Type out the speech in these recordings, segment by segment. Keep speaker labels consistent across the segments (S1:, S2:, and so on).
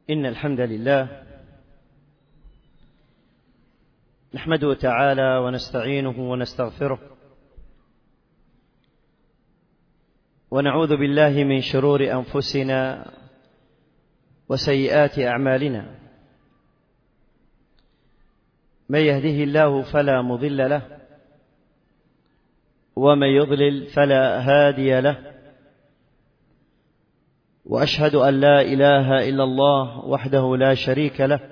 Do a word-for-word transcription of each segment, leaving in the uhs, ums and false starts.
S1: إن الحمد لله نحمده تعالى ونستعينه ونستغفره ونعوذ بالله من شرور أنفسنا وسيئات أعمالنا. من يهده الله فلا مضل له ومن يضلل فلا هادي له، وأشهد أن لا إله إلا الله وحده لا شريك له،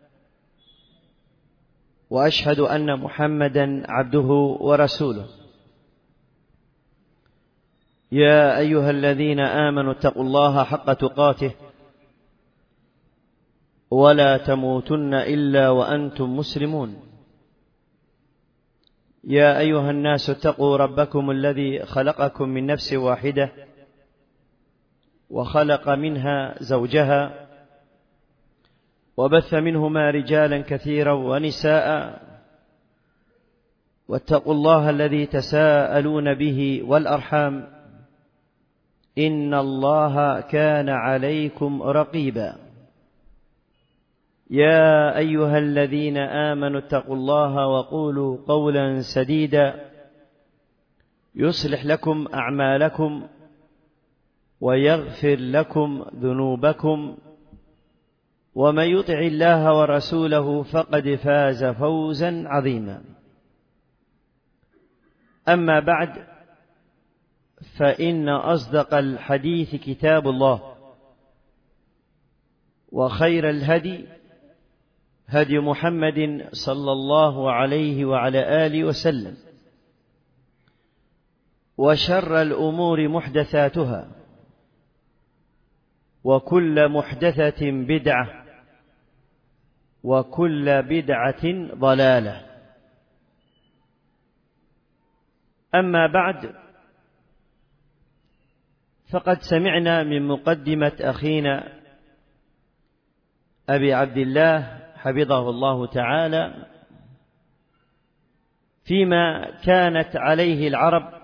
S1: وأشهد أن محمدا عبده ورسوله. يا أيها الذين آمنوا اتقوا الله حق تقاته ولا تموتن إلا وأنتم مسلمون. يا أيها الناس اتقوا ربكم الذي خلقكم من نفس واحدة وخلق منها زوجها وبث منهما رجالا كثيرا ونساء، واتقوا الله الذي تساءلون به والأرحام إن الله كان عليكم رقيبا. يا أيها الذين آمنوا اتقوا الله وقولوا قولا سديدا يصلح لكم أعمالكم ويغفر لكم ذنوبكم، ومن يطع الله ورسوله فقد فاز فوزا عظيما. أما بعد، فإن أصدق الحديث كتاب الله، وخير الهدي هدي محمد صلى الله عليه وعلى آله وسلم، وشر الأمور محدثاتها، وكل محدثة بدعة، وكل بدعة ضلالة. أما بعد، فقد سمعنا من مقدمة أخينا أبي عبد الله حفظه الله تعالى فيما كانت عليه العرب،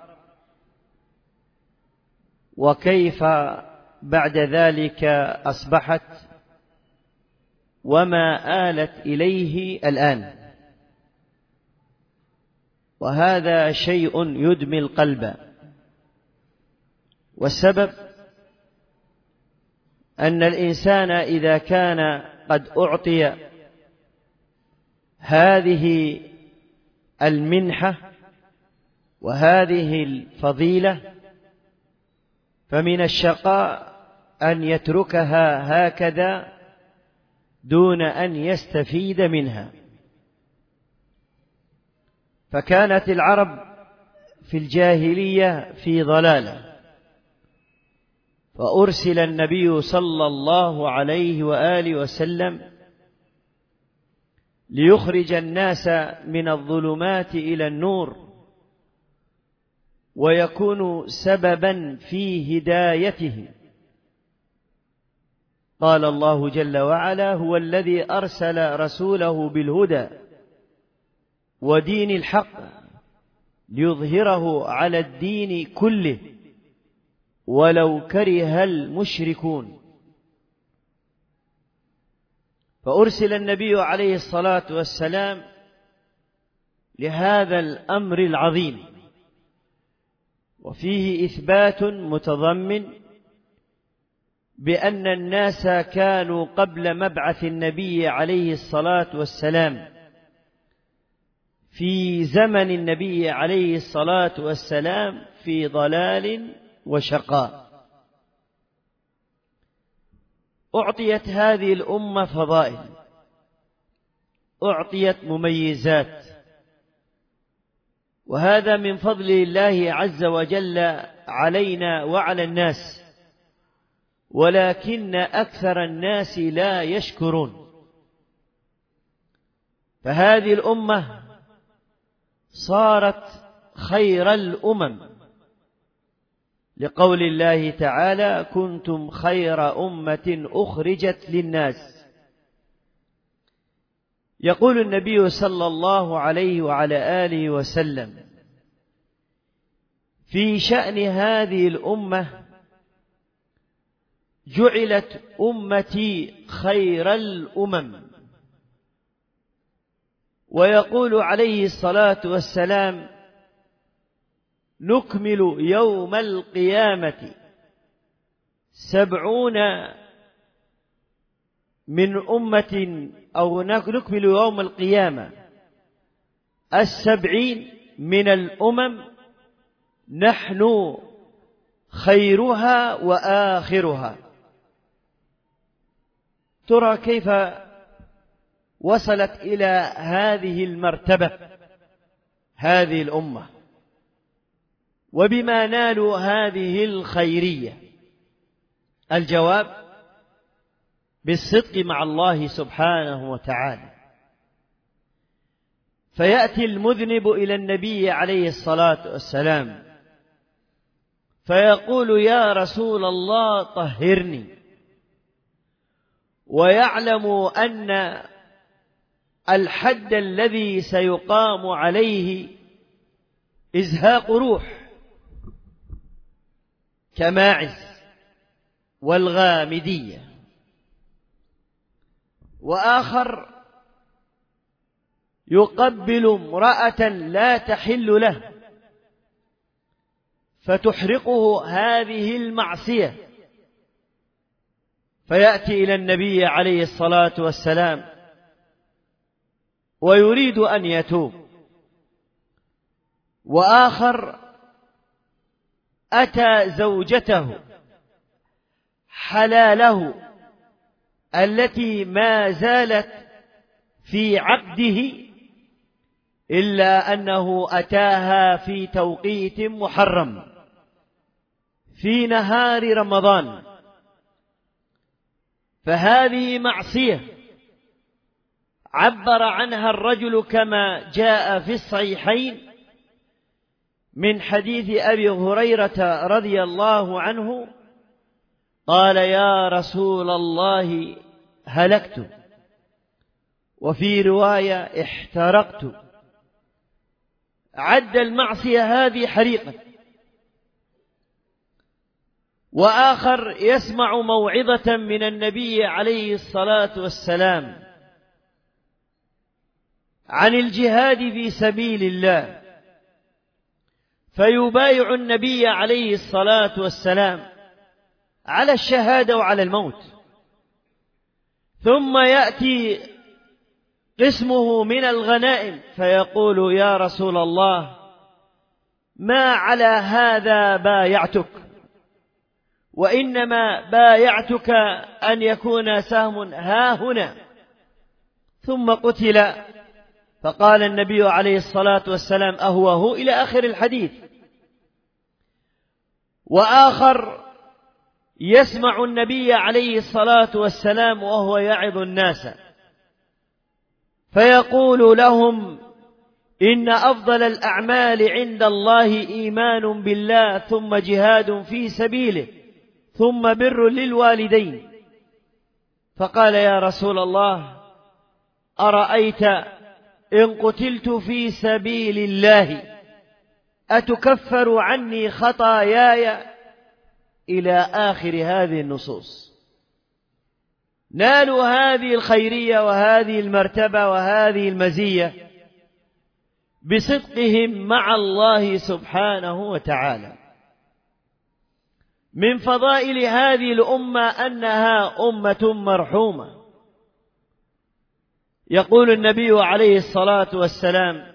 S1: وكيف بعد ذلك أصبحت، وما آلت إليه الآن. وهذا شيء يدمي القلب، والسبب أن الإنسان إذا كان قد أعطي هذه المنحة وهذه الفضيلة، فمن الشقاء أن يتركها هكذا دون أن يستفيد منها. فكانت العرب في الجاهلية في ضلالة، فأرسل النبي صلى الله عليه وآله وسلم ليخرج الناس من الظلمات إلى النور، ويكون سببا في هدايته. قال الله جل وعلا: هو الذي أرسل رسوله بالهدى ودين الحق ليظهره على الدين كله ولو كره المشركون. فأرسل النبي عليه الصلاة والسلام لهذا الأمر العظيم، وفيه إثبات متضمن بأن الناس كانوا قبل مبعث النبي عليه الصلاة والسلام في زمن النبي عليه الصلاة والسلام في ضلال وشقاء. أعطيت هذه الأمة فضائل، أعطيت مميزات، وهذا من فضل الله عز وجل علينا وعلى الناس، ولكن أكثر الناس لا يشكرون. فهذه الأمة صارت خير الأمم، لقول الله تعالى: كنتم خير أمة أخرجت للناس. يقول النبي صلى الله عليه وعلى آله وسلم في شأن هذه الأمة: جعلت أمتي خير الأمم. ويقول عليه الصلاة والسلام: نكمل يوم القيامة سبعون من أمة، أو نكمل يوم القيامة السبعين من الأمم نحن خيرها وآخرها. ترى كيف وصلت إلى هذه المرتبة هذه الأمة، وبما نالوا هذه الخيرية؟ الجواب: بالصدق مع الله سبحانه وتعالى. فيأتي المذنب إلى النبي عليه الصلاة والسلام فيقول: يا رسول الله طهرني، ويعلم أن الحد الذي سيقام عليه إزهاق روح كماعز والغامدية. وآخر يقبل امرأة لا تحل له فتحرقه هذه المعصية، فيأتي إلى النبي عليه الصلاة والسلام ويريد أن يتوب. وآخر أتى زوجته حلاله التي ما زالت في عقده، إلا أنه أتاها في توقيت محرم في نهار رمضان، فهذه معصية عبر عنها الرجل كما جاء في الصحيحين من حديث أبي هريرة رضي الله عنه قال: يا رسول الله هلكت، وفي رواية احترقت. عد المعصية هذه حريقا. وآخر يسمع موعظة من النبي عليه الصلاة والسلام عن الجهاد في سبيل الله، فيبايع النبي عليه الصلاة والسلام على الشهادة وعلى الموت، ثم يأتي قسمه من الغنائم فيقول: يا رسول الله ما على هذا بايعتك، وإنما بايعتك أن يكون سهم ها هنا. ثم قتل، فقال النبي عليه الصلاة والسلام: أهو هو، إلى آخر الحديث. وآخر يسمع النبي عليه الصلاة والسلام وهو يعظ الناس فيقول لهم: إن أفضل الأعمال عند الله إيمان بالله، ثم جهاد في سبيله، ثم بر للوالدين. فقال: يا رسول الله أرأيت إن قتلت في سبيل الله أتكفر عني خطاياي؟ إلى آخر هذه النصوص. نالوا هذه الخيرية وهذه المرتبة وهذه المزية بصدقهم مع الله سبحانه وتعالى. من فضائل هذه الأمة أنها أمة مرحومة. يقول النبي عليه الصلاة والسلام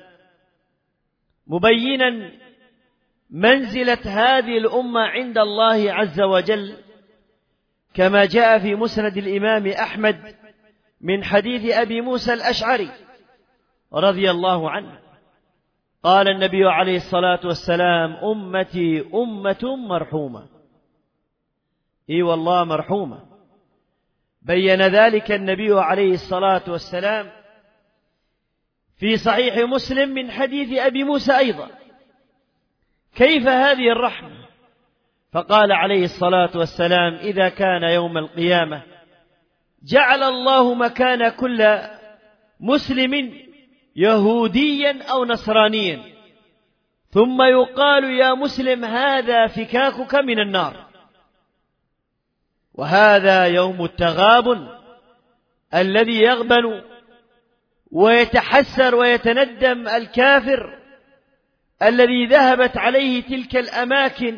S1: مبينا منزلة هذه الأمة عند الله عز وجل، كما جاء في مسند الإمام أحمد من حديث أبي موسى الأشعري رضي الله عنه قال النبي عليه الصلاة والسلام: أمتي أمة مرحومة. إي والله مرحومة. بين ذلك النبي عليه الصلاة والسلام في صحيح مسلم من حديث أبي موسى أيضا. كيف هذه الرحمة؟ فقال عليه الصلاة والسلام: إذا كان يوم القيامة جعل الله مكان كل مسلم يهوديا أو نصرانيا، ثم يقال: يا مسلم هذا فكاكك من النار. وهذا يوم التغابن الذي يغبن ويتحسر ويتندم الكافر الذي ذهبت عليه تلك الأماكن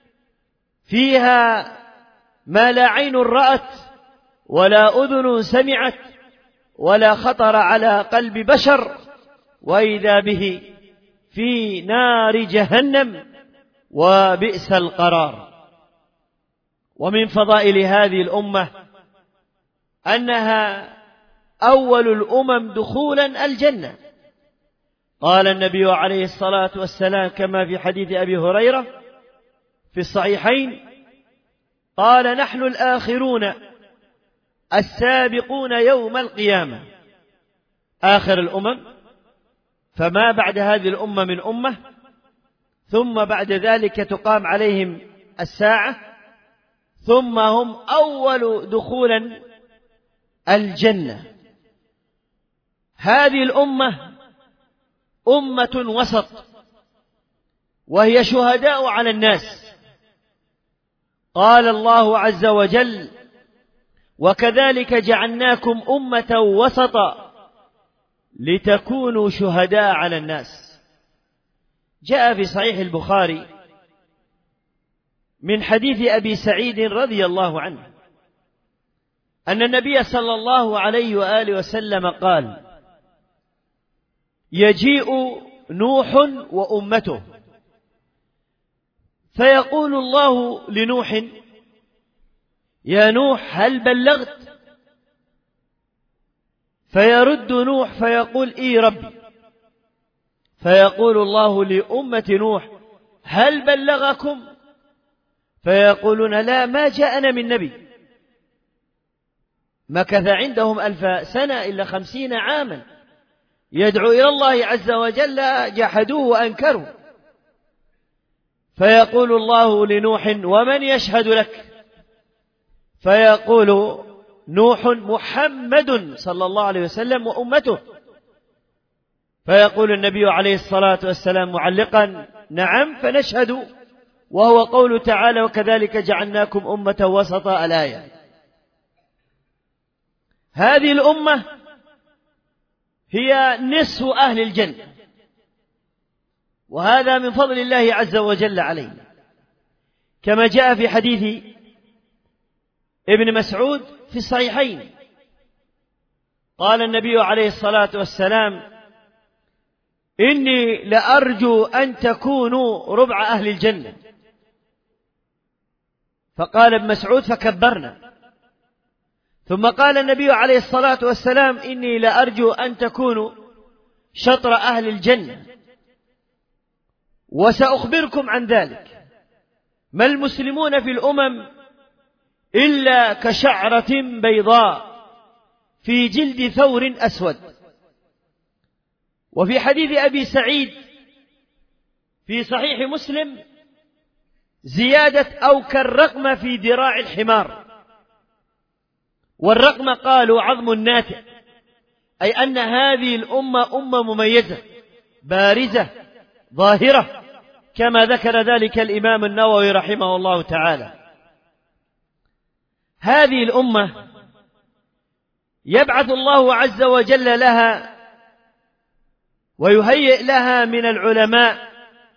S1: فيها ما لا عين رأت ولا أذن سمعت ولا خطر على قلب بشر، وإذا به في نار جهنم وبئس القرار. ومن فضائل هذه الأمة أنها أول الأمم دخولا الجنة. قال النبي عليه الصلاة والسلام كما في حديث أبي هريرة في الصحيحين قال: نحن الآخرون السابقون يوم القيامة، آخر الأمم، فما بعد هذه الأمة من أمة، ثم بعد ذلك تقام عليهم الساعة، ثم هم أول دخولا الجنة. هذه الأمة أمة وسط، وهي شهداء على الناس. قال الله عز وجل: وكذلك جعلناكم أمة وسطا لتكونوا شهداء على الناس. جاء في صحيح البخاري من حديث أبي سعيد رضي الله عنه أن النبي صلى الله عليه وآله وسلم قال: يجيء نوح وأمته فيقول الله لنوح: يا نوح هل بلغت؟ فيرد نوح فيقول: إي ربي. فيقول الله لأمة نوح: هل بلغكم؟ فيقولون: لا، ما جاءنا من نبي. مكث عندهم ألف سنة إلا خمسين عاما يدعو إلى الله عز وجل، جحدوه وأنكروا. فيقول الله لنوح: ومن يشهد لك؟ فيقول نوح: محمد صلى الله عليه وسلم وأمته. فيقول النبي عليه الصلاة والسلام معلقا: نعم، فنشهد، وهو قول تعالى: وكذلك جعلناكم أمة وسطا، الآية. هذه الأمة هي نصف أهل الجنة، وهذا من فضل الله عز وجل علينا، كما جاء في حديث ابن مسعود في الصحيحين. قال النبي عليه الصلاة والسلام: إني لأرجو أن تكونوا ربع أهل الجنة. فقال ابن مسعود: فكبرنا. ثم قال النبي عليه الصلاة والسلام: إني لأرجو أن تكونوا شطر أهل الجنة. وسأخبركم عن ذلك. ما المسلمون في الأمم إلا كشعرة بيضاء في جلد ثور أسود. وفي حديث أبي سعيد في صحيح مسلم زيادة: أو كالرقم في ذراع الحمار. والرقم قالوا عظم ناتئ، أي أن هذه الأمة أمة مميزة بارزة ظاهرة، كما ذكر ذلك الإمام النووي رحمه الله تعالى. هذه الأمة يبعث الله عز وجل لها ويهيئ لها من العلماء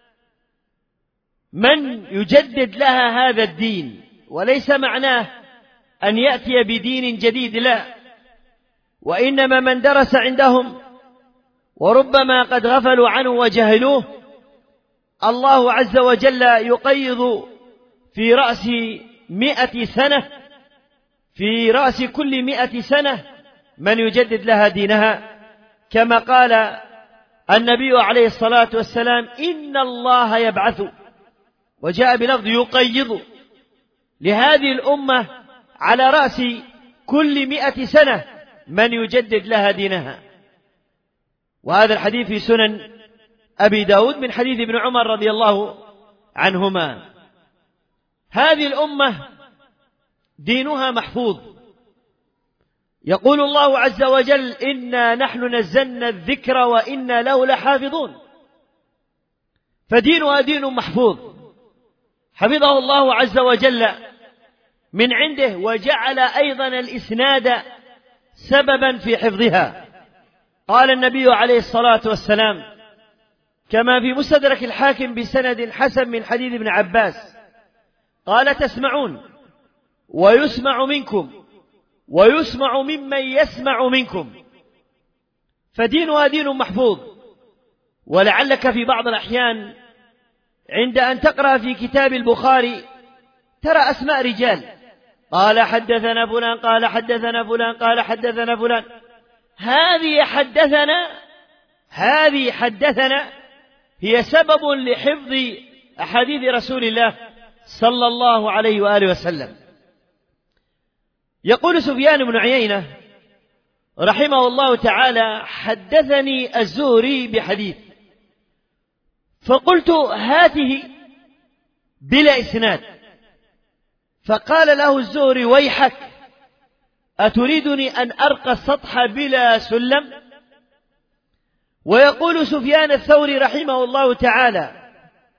S1: من يجدد لها هذا الدين، وليس معناه أن يأتي بدين جديد، لا، وإنما من درس عندهم وربما قد غفلوا عنه وجهلوه، الله عز وجل يقيض في رأس مئة سنة في رأس كل مئة سنة من يجدد لها دينها، كما قال النبي عليه الصلاة والسلام: إن الله يبعث، وجاء بلفظ يقيض، لهذه الأمة على رأس كل مئة سنة من يجدد لها دينها. وهذا الحديث في سنن أبي داود من حديث ابن عمر رضي الله عنهما. هذه الأمة دينها محفوظ. يقول الله عز وجل: إنا نحن نزلنا الذكر وإنا له لحافظون. فدينها دين محفوظ حفظه الله عز وجل من عنده، وجعل أيضا الإسناد سببا في حفظها. قال النبي عليه الصلاة والسلام كما في مستدرك الحاكم بسند حسن من حديث ابن عباس قال: تسمعون ويسمع منكم ويسمع ممن يسمع منكم، فدينها دين محفوظ. ولعلك في بعض الأحيان عند أن تقرأ في كتاب البخاري ترى أسماء رجال، قال حدثنا فلان قال حدثنا فلان قال حدثنا فلان. هذه حدثنا هذه حدثنا هي سبب لحفظ أحاديث رسول الله صلى الله عليه وآله وسلم. يقول سفيان بن عيينة رحمه الله تعالى: حدثني الزهري بحديث، فقلت: هاته بلا إسناد. فقال له الزهري: ويحك، أتريدني أن أرقى السطح بلا سلم؟ ويقول سفيان الثوري رحمه الله تعالى: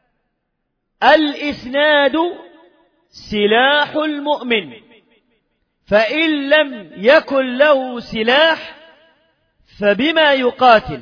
S1: الإسناد سلاح المؤمن، فإن لم يكن له سلاح فبما يقاتل.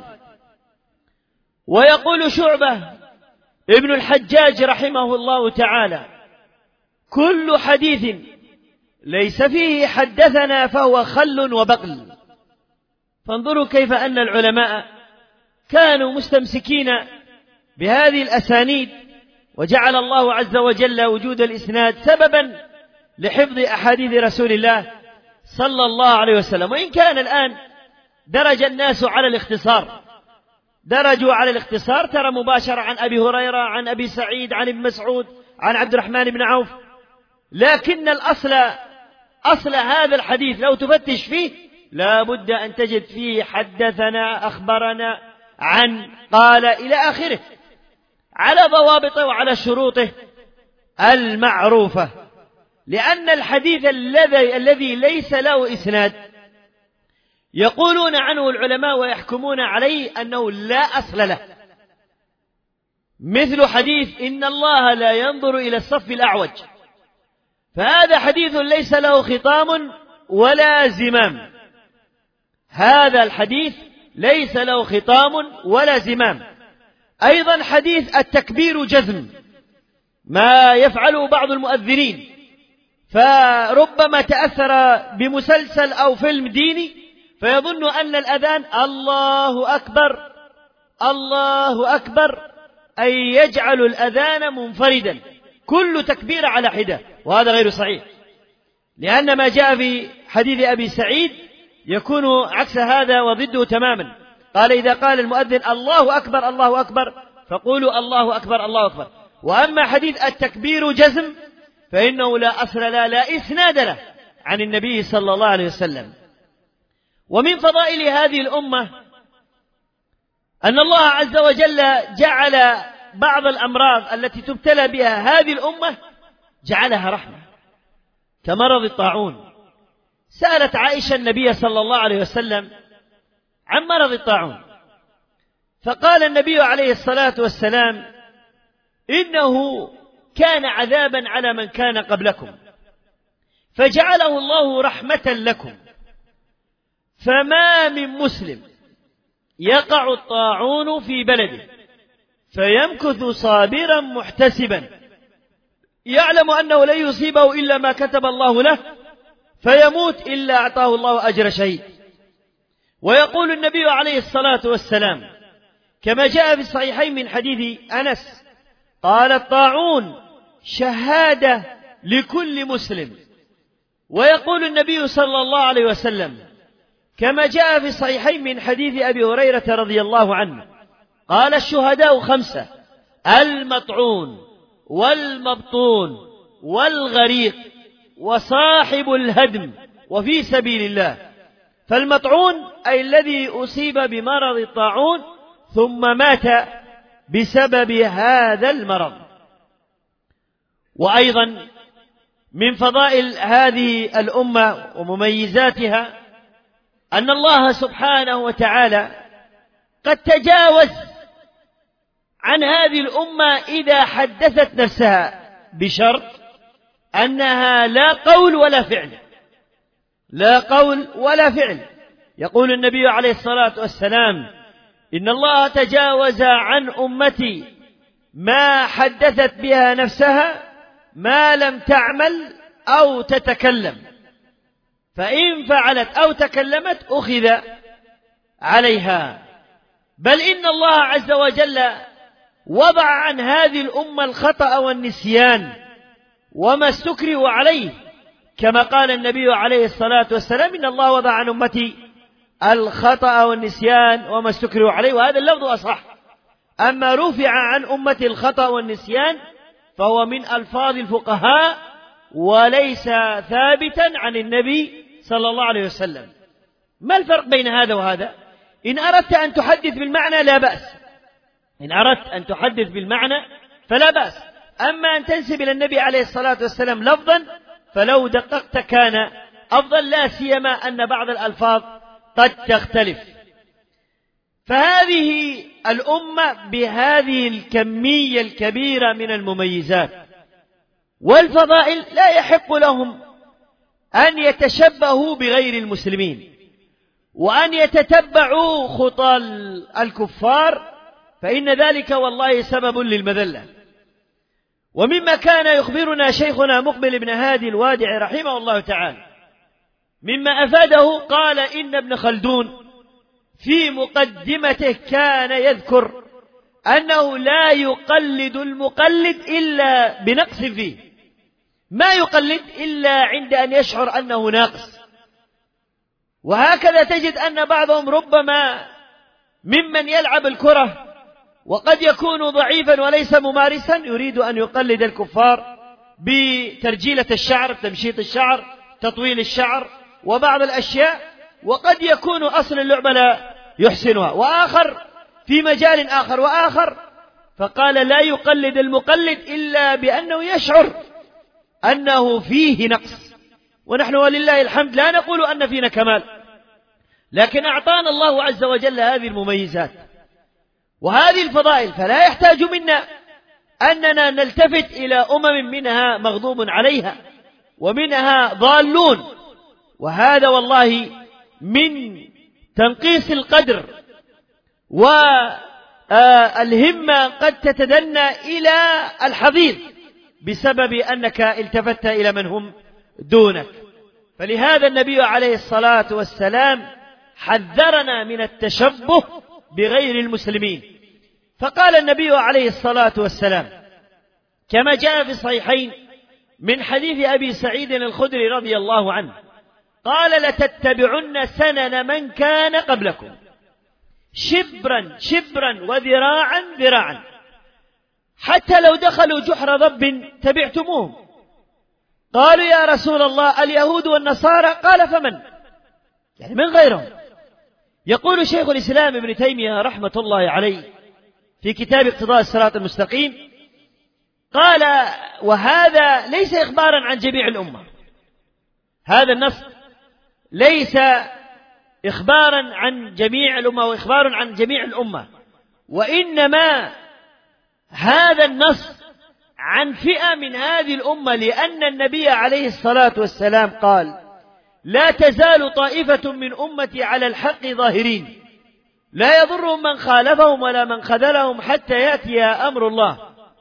S1: ويقول شعبة ابن الحجاج رحمه الله تعالى: كل حديث ليس فيه حدثنا فهو خل وبقل. فانظروا كيف أن العلماء كانوا مستمسكين بهذه الأسانيد، وجعل الله عز وجل وجود الإسناد سببا لحفظ أحاديث رسول الله صلى الله عليه وسلم. وإن كان الآن درج الناس على الاختصار، درجوا على الاختصار، ترى مباشرة عن أبي هريرة عن أبي سعيد عن ابن مسعود عن عبد الرحمن بن عوف، لكن الأصل أصل هذا الحديث لو تفتش فيه لا بد أن تجد فيه حدثنا أخبرنا عن قال إلى آخره، على ضوابطه وعلى شروطه المعروفة. لأن الحديث الذي الذي ليس له إسناد يقولون عنه العلماء ويحكمون عليه أنه لا أصل له، مثل حديث إن الله لا ينظر إلى الصف الأعوج، فهذا حديث ليس له خطام ولا زمام. هذا الحديث ليس له خطام ولا زمام. أيضا حديث التكبير جزم، ما يفعله بعض المؤذنين، فربما تأثر بمسلسل أو فيلم ديني فيظن أن الأذان الله أكبر الله أكبر، أي يجعل الأذان منفردا كل تكبير على حدة، وهذا غير صحيح، لأن ما جاء في حديث أبي سعيد يكون عكس هذا وضده تماما. قال: إذا قال المؤذن الله أكبر الله أكبر فقولوا الله أكبر الله أكبر. وأما حديث التكبير جزم فإنه لا أصل لا لا إسناد له عن النبي صلى الله عليه وسلم. ومن فضائل هذه الأمة أن الله عز وجل جعل بعض الأمراض التي تبتلى بها هذه الأمة جعلها رحمة، كمرض الطاعون. سألت عائشة النبي صلى الله عليه وسلم عن مرض الطاعون، فقال النبي عليه الصلاة والسلام: إنه كان عذابا على من كان قبلكم فجعله الله رحمة لكم، فما من مسلم يقع الطاعون في بلده فيمكث صابرا محتسبا يعلم أنه لن يصيبه إلا ما كتب الله له فيموت إلا أعطاه الله أجر شهيد. ويقول النبي عليه الصلاة والسلام كما جاء في الصحيحين من حديث أنس قال: الطاعون شهادة لكل مسلم. ويقول النبي صلى الله عليه وسلم كما جاء في الصحيحين من حديث أبي هريرة رضي الله عنه قال: الشهداء خمسة: المطعون والمبطون والغريق وصاحب الهدم وفي سبيل الله. فالمطعون أي الذي أصيب بمرض الطاعون ثم مات بسبب هذا المرض. وأيضا من فضائل هذه الأمة ومميزاتها أن الله سبحانه وتعالى قد تجاوز عن هذه الأمة إذا حدثت نفسها، بشرط أنها لا قول ولا فعل، لا قول ولا فعل. يقول النبي عليه الصلاة والسلام: إن الله تجاوز عن أمتي ما حدثت بها نفسها ما لم تعمل أو تتكلم، فإن فعلت أو تكلمت أخذ عليها. بل إن الله عز وجل وضع عن هذه الأمة الخطأ والنسيان وما استكرهوا عليه، كما قال النبي عليه الصلاة والسلام: إن الله وضع عن أمتي الخطأ والنسيان وما استكرهوا عليه، وهذا اللفظ أصح. أما رفع عن أمتي الخطأ والنسيان فهو من ألفاظ الفقهاء وليس ثابتا عن النبي صلى الله عليه وسلم. ما الفرق بين هذا وهذا؟ إن أردت أن تحدث بالمعنى لا بأس، إن أردت أن تحدث بالمعنى فلا بأس. أما أن تنسب إلى النبي عليه الصلاة والسلام لفظا فلو دققت كان أفضل، لا سيما أن بعض الألفاظ قد تختلف. فهذه الأمة بهذه الكمية الكبيرة من المميزات والفضائل لا يحق لهم أن يتشبهوا بغير المسلمين وأن يتتبعوا خطى الكفار، فإن ذلك والله سبب للمذلة. ومما كان يخبرنا شيخنا مقبل بن هادي الوادع رحمه الله تعالى مما أفاده، قال: إن ابن خلدون في مقدمته كان يذكر أنه لا يقلد المقلد إلا بنقص فيه، ما يقلد إلا عند أن يشعر أنه ناقص. وهكذا تجد أن بعضهم ربما ممن يلعب الكرة وقد يكون ضعيفا وليس ممارسا يريد أن يقلد الكفار بترجيلة الشعر، تمشيط الشعر، تطويل الشعر وبعض الأشياء، وقد يكون أصل اللعبة لا يحسنها. وآخر في مجال آخر وآخر، فقال: لا يقلد المقلد إلا بأنه يشعر أنه فيه نقص. ونحن ولله الحمد لا نقول أن فينا كمال، لكن أعطانا الله عز وجل هذه المميزات وهذه الفضائل، فلا يحتاج منا أننا نلتفت إلى أمم منها مغضوب عليها ومنها ضالون. وهذا والله من تنقيص القدر، والهمة قد تتدنى إلى الحضيض بسبب أنك التفت إلى من هم دونك. فلهذا النبي عليه الصلاة والسلام حذرنا من التشبه بغير المسلمين، فقال النبي عليه الصلاة والسلام كما جاء في الصحيحين من حديث أبي سعيد الخدري رضي الله عنه قال: لتتبعن سنن من كان قبلكم شبرا شبرا وذراعا ذراعا حتى لو دخلوا جحر ضب تبعتموهم. قالوا: يا رسول الله اليهود والنصارى؟ قال: فمن؟ يعني من غيرهم. يقول شيخ الإسلام ابن تيمية رحمة الله عليه في كتاب اقتضاء الصراط المستقيم، قال: وهذا ليس إخبارا عن جميع الأمة، هذا النص ليس إخبارا عن جميع الأمة وإخبار عن جميع الأمة، وإنما هذا النص عن فئة من هذه الأمة، لأن النبي عليه الصلاة والسلام قال: لا تزال طائفة من أمتي على الحق ظاهرين لا يضرهم من خالفهم ولا من خذلهم حتى يأتي أمر الله.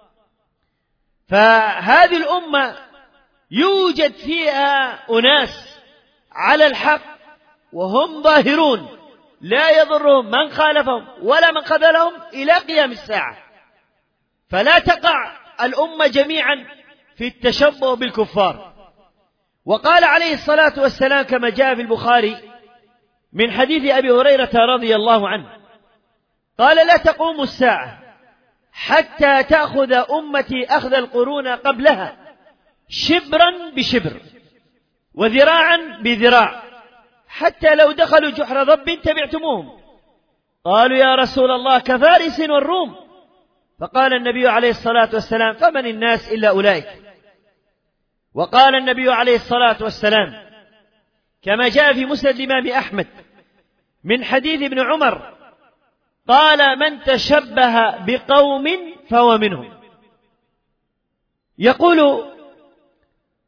S1: فهذه الأمة يوجد فيها أناس على الحق وهم ظاهرون لا يضرهم من خالفهم ولا من خذلهم إلى قيام الساعة، فلا تقع الأمة جميعا في التشبه بالكفار. وقال عليه الصلاة والسلام كما جاء في البخاري من حديث أبي هريرة رضي الله عنه قال: لا تقوم الساعة حتى تأخذ أمتي أخذ القرون قبلها شبرا بشبر وذراعا بذراع حتى لو دخلوا جحر ضب تبعتموهم. قالوا: يا رسول الله كفارس والروم؟ فقال النبي عليه الصلاة والسلام: فمن الناس إلا أولئك. وقال النبي عليه الصلاة والسلام كما جاء في مسند الإمام أحمد من حديث ابن عمر قال: من تشبه بقوم فهو منهم. يقول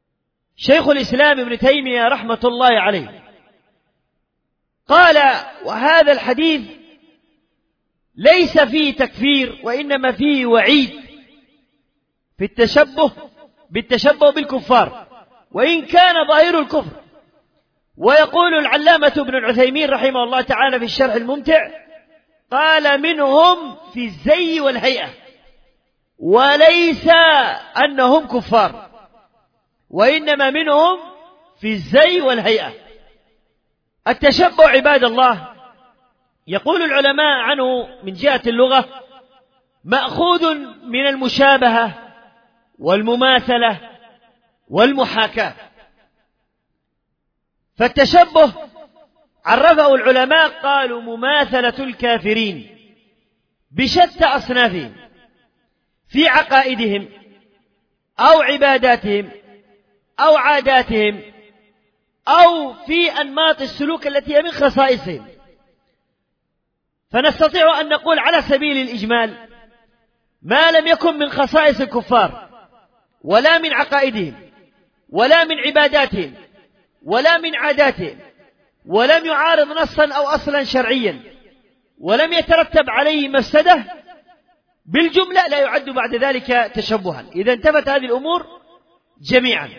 S1: شيخ الإسلام ابن تيمية رحمة الله عليه قال: وهذا الحديث ليس فيه تكفير، وإنما فيه وعيد في التشبه بالتشبه بالكفار، وإن كان ظاهر الكفر. ويقول العلامة ابن العثيمين رحمه الله تعالى في الشرح الممتع: قال: منهم في الزي والهيئة، وليس أنهم كفار، وإنما منهم في الزي والهيئة. التشبه عباد الله يقول العلماء عنه من جهة اللغة مأخوذ من المشابهة والمماثلة والمحاكاة. فالتشبه عرفه العلماء قالوا: مماثلة الكافرين بشتى أصنافهم في عقائدهم أو عباداتهم أو عاداتهم أو في أنماط السلوك التي هي من خصائصهم. فنستطيع أن نقول على سبيل الإجمال: ما لم يكن من خصائص الكفار ولا من عقائدهم ولا من عباداتهم ولا من عاداتهم، ولم يعارض نصا أو أصلا شرعيا، ولم يترتب عليه مفسدة، بالجملة لا يعد بعد ذلك تشبها، إذا انتفت هذه الأمور جميعا.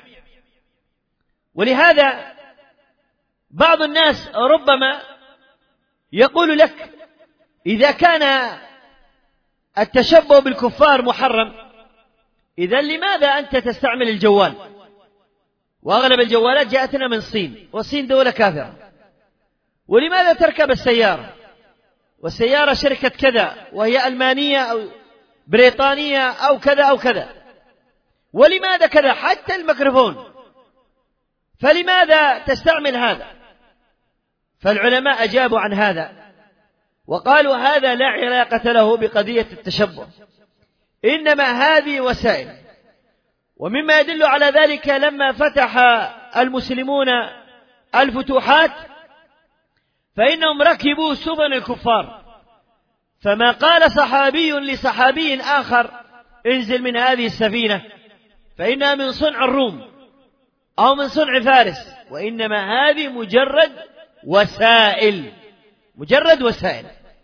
S1: ولهذا بعض الناس ربما يقول لك: إذا كان التشبه بالكفار محرم، إذن لماذا أنت تستعمل الجوال؟ وأغلب الجوالات جاءتنا من الصين، والصين دولة كافرة. ولماذا تركب السيارة؟ والسيارة شركة كذا، وهي ألمانية أو بريطانية أو كذا أو كذا. ولماذا كذا؟ حتى الميكروفون. فلماذا تستعمل هذا؟ فالعلماء أجابوا عن هذا وقالوا: هذا لا علاقة له بقضية التشبه، إنما هذه وسائل. ومما يدل على ذلك لما فتح المسلمون الفتوحات فإنهم ركبوا سفن الكفار، فما قال صحابي لصحابي آخر: انزل من هذه السفينة فإنها من صنع الروم أو من صنع فارس، وإنما هذه مجرد وسائل، مجرد وسائل.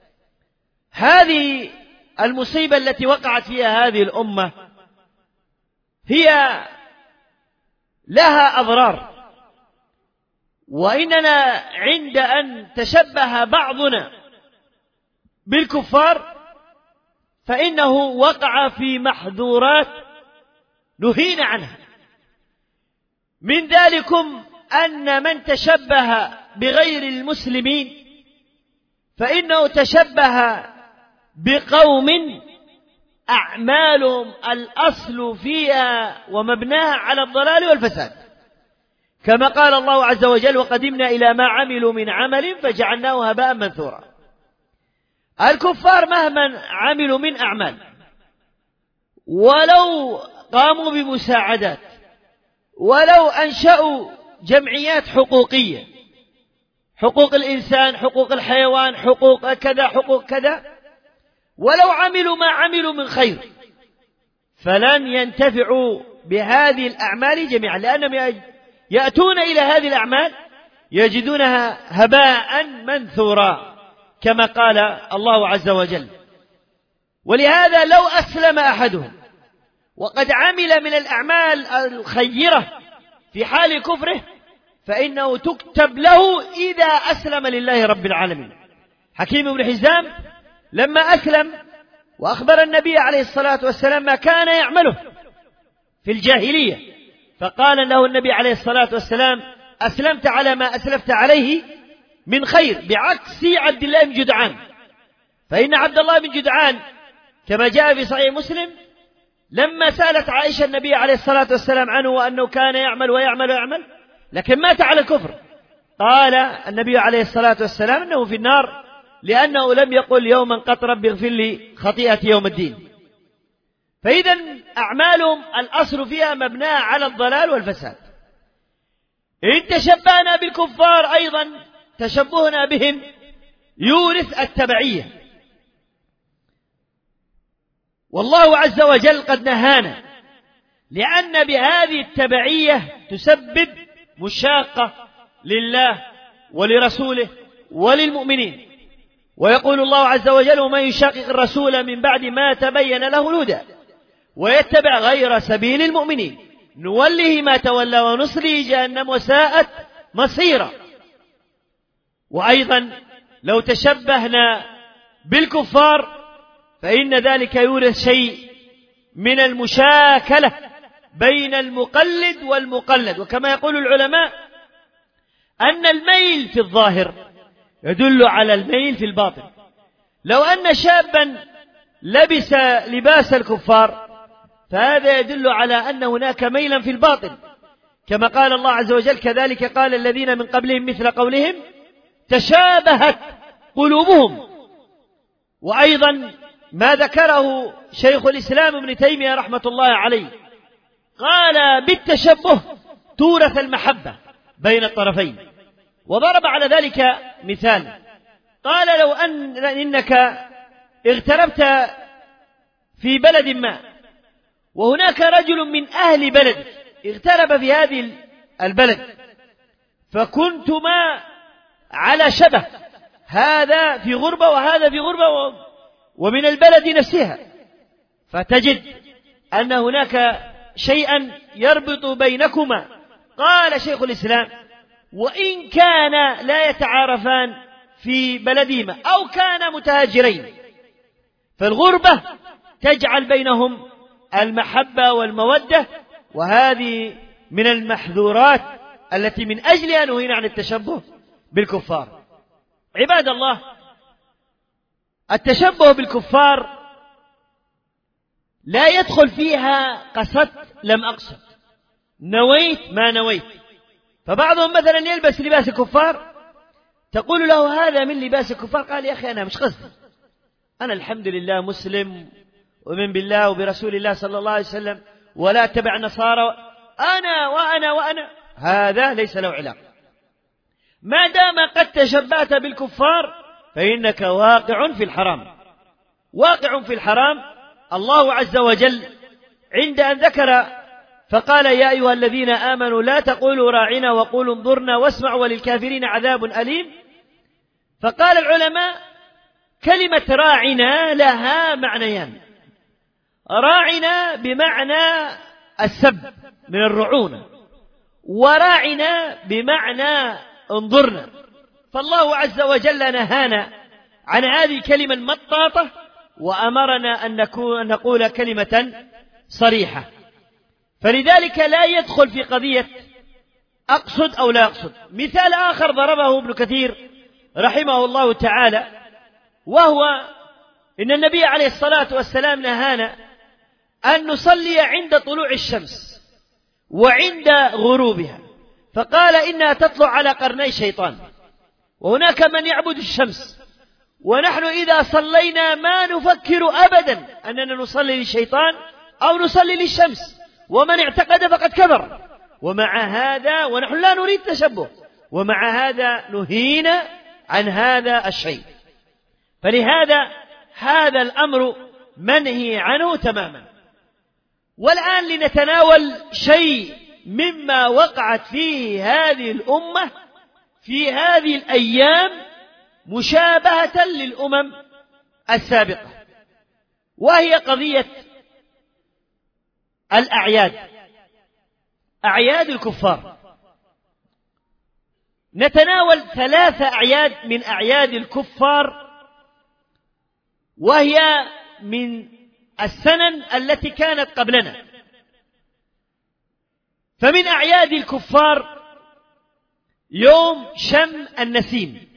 S1: هذه المصيبة التي وقعت فيها هذه الأمة هي لها أضرار، وإننا عند أن تشبه بعضنا بالكفار فإنه وقع في محظورات نهينا عنها. من ذلكم أن من تشبه بغير المسلمين فإنه تشبه بقوم أعمالهم الأصل فيها ومبناها على الضلال والفساد، كما قال الله عز وجل: وقدمنا إلى ما عملوا من عمل فجعلناه هباء منثورا. الكفار مهما عملوا من أعمال، ولو قاموا بمساعدات، ولو أنشأوا جمعيات حقوقية، حقوق الإنسان، حقوق الحيوان، حقوق كذا حقوق كذا، ولو عملوا ما عملوا من خير، فلن ينتفعوا بهذه الأعمال جميعا، لأنهم يأتون إلى هذه الأعمال يجدونها هباء منثورا كما قال الله عز وجل. ولهذا لو أسلم أحدهم وقد عمل من الأعمال الخيرة في حال كفره فإنه تكتب له إذا أسلم لله رب العالمين. حكيم بن حزام لما أسلم وأخبر النبي عليه الصلاة والسلام ما كان يعمله في الجاهلية، فقال له النبي عليه الصلاة والسلام: أسلمت على ما أسلفت عليه من خير، بعكس عبد الله بن جدعان. فإن عبد الله بن جدعان كما جاء في صحيح مسلم لما سألت عائشة النبي عليه الصلاة والسلام عنه وأنه كان يعمل ويعمل ويعمل لكن مات على الكفر، قال النبي عليه الصلاة والسلام أنه في النار لأنه لم يقل يوما قط رب اغفر لي خطيئتي يوم الدين. فإذا أعمالهم الأصل فيها مبناها على الضلال والفساد. إن تشبهنا بالكفار أيضا تشبهنا بهم يورث التبعية، والله عز وجل قد نهانا، لأن بهذه التبعية تسبب مشاقة لله ولرسوله وللمؤمنين. ويقول الله عز وجل: ومن يشاقق الرسول من بعد ما تبين له الهدى ويتبع غير سبيل المؤمنين نوله ما تولى ونصله جهنم وساءت مصيرا. وأيضا لو تشبهنا بالكفار فإن ذلك يورث شيء من المشاكلة بين المقلد والمقلد. وكما يقول العلماء أن الميل في الظاهر يدل على الميل في الباطن. لو أن شابا لبس لباس الكفار فهذا يدل على أن هناك ميلا في الباطن، كما قال الله عز وجل: كذلك قال الذين من قبلهم مثل قولهم تشابهت قلوبهم. وأيضا ما ذكره شيخ الإسلام ابن تيمية رحمة الله عليه قال: بالتشبه تورث المحبة بين الطرفين. وضرب على ذلك مثال، قال: لو أن إنك اغتربت في بلد ما وهناك رجل من أهل بلد اغترب في هذه البلد فكنتما على شبه، هذا في غربة وهذا في غربة ومن البلد نفسها، فتجد أن هناك شيئا يربط بينكما. قال شيخ الإسلام: وإن كان لا يتعارفان في بلدهما أو كان متهاجرين فالغربة تجعل بينهم المحبة والمودة، وهذه من المحذورات التي من أجلها نهينا عن التشبه بالكفار. عباد الله، التشبه بالكفار لا يدخل فيها قصدت لم أقصد، نويت ما نويت. فبعضهم مثلا يلبس لباس الكفار تقول له: هذا من لباس الكفار. قال: يا أخي أنا مش قصدي، أنا الحمد لله مسلم ومن بالله وبرسول الله صلى الله عليه وسلم ولا أتبع نصارى، أنا وأنا وأنا. هذا ليس له علاقة. ما دام قد تشبهت بالكفار فإنك واقع في الحرام. واقع في الحرام. الله عز وجل عند أن ذكر فقال: يا أيها الذين آمنوا لا تقولوا راعنا وقولوا انظرنا واسمعوا وللكافرين عذاب أليم. فقال العلماء: كلمة راعنا لها معنيان. راعنا بمعنى السب من الرعونة، وراعنا بمعنى انظرنا. فالله عز وجل نهانا عن هذه الكلمة المطاطة وأمرنا أن نقول كلمة صريحة. فلذلك لا يدخل في قضية أقصد أو لا أقصد. مثال آخر ضربه ابن كثير رحمه الله تعالى، وهو إن النبي عليه الصلاة والسلام نهانا أن نصلي عند طلوع الشمس وعند غروبها، فقال: إنها تطلع على قرني شيطان. وهناك من يعبد الشمس، ونحن إذا صلينا ما نفكر أبدا أننا نصلي للشيطان أو نصلي للشمس، ومن اعتقد فقد كفر. ومع هذا ونحن لا نريد تشبه، ومع هذا نهينا عن هذا الشيء. فلهذا هذا الأمر منهي عنه تماما. والآن لنتناول شيء مما وقعت فيه هذه الأمة في هذه الأيام مشابهة للأمم السابقة، وهي قضية الأعياد، أعياد الكفار. نتناول ثلاثة أعياد من أعياد الكفار، وهي من السنن التي كانت قبلنا. فمن أعياد الكفار يوم شم النسيم،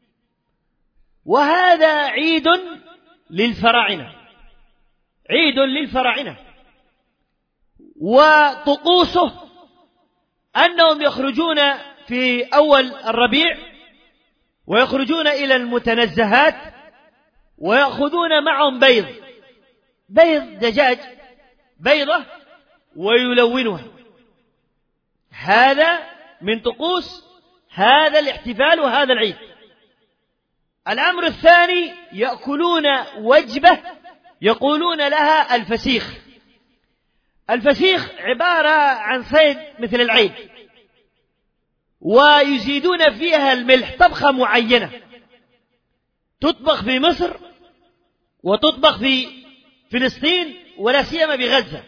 S1: وهذا عيد للفراعنة، عيد للفراعنة. وطقوسه أنهم يخرجون في أول الربيع ويخرجون إلى المتنزهات ويأخذون معهم بيض بيض دجاج بيضة ويلونها. هذا من طقوس هذا الاحتفال وهذا العيد. الأمر الثاني يأكلون وجبة يقولون لها الفسيخ. الفسيخ عبارة عن صيد مثل العيد، ويزيدون فيها الملح طبخة معينة تطبخ في مصر وتطبخ في فلسطين ولا سيما بغزة،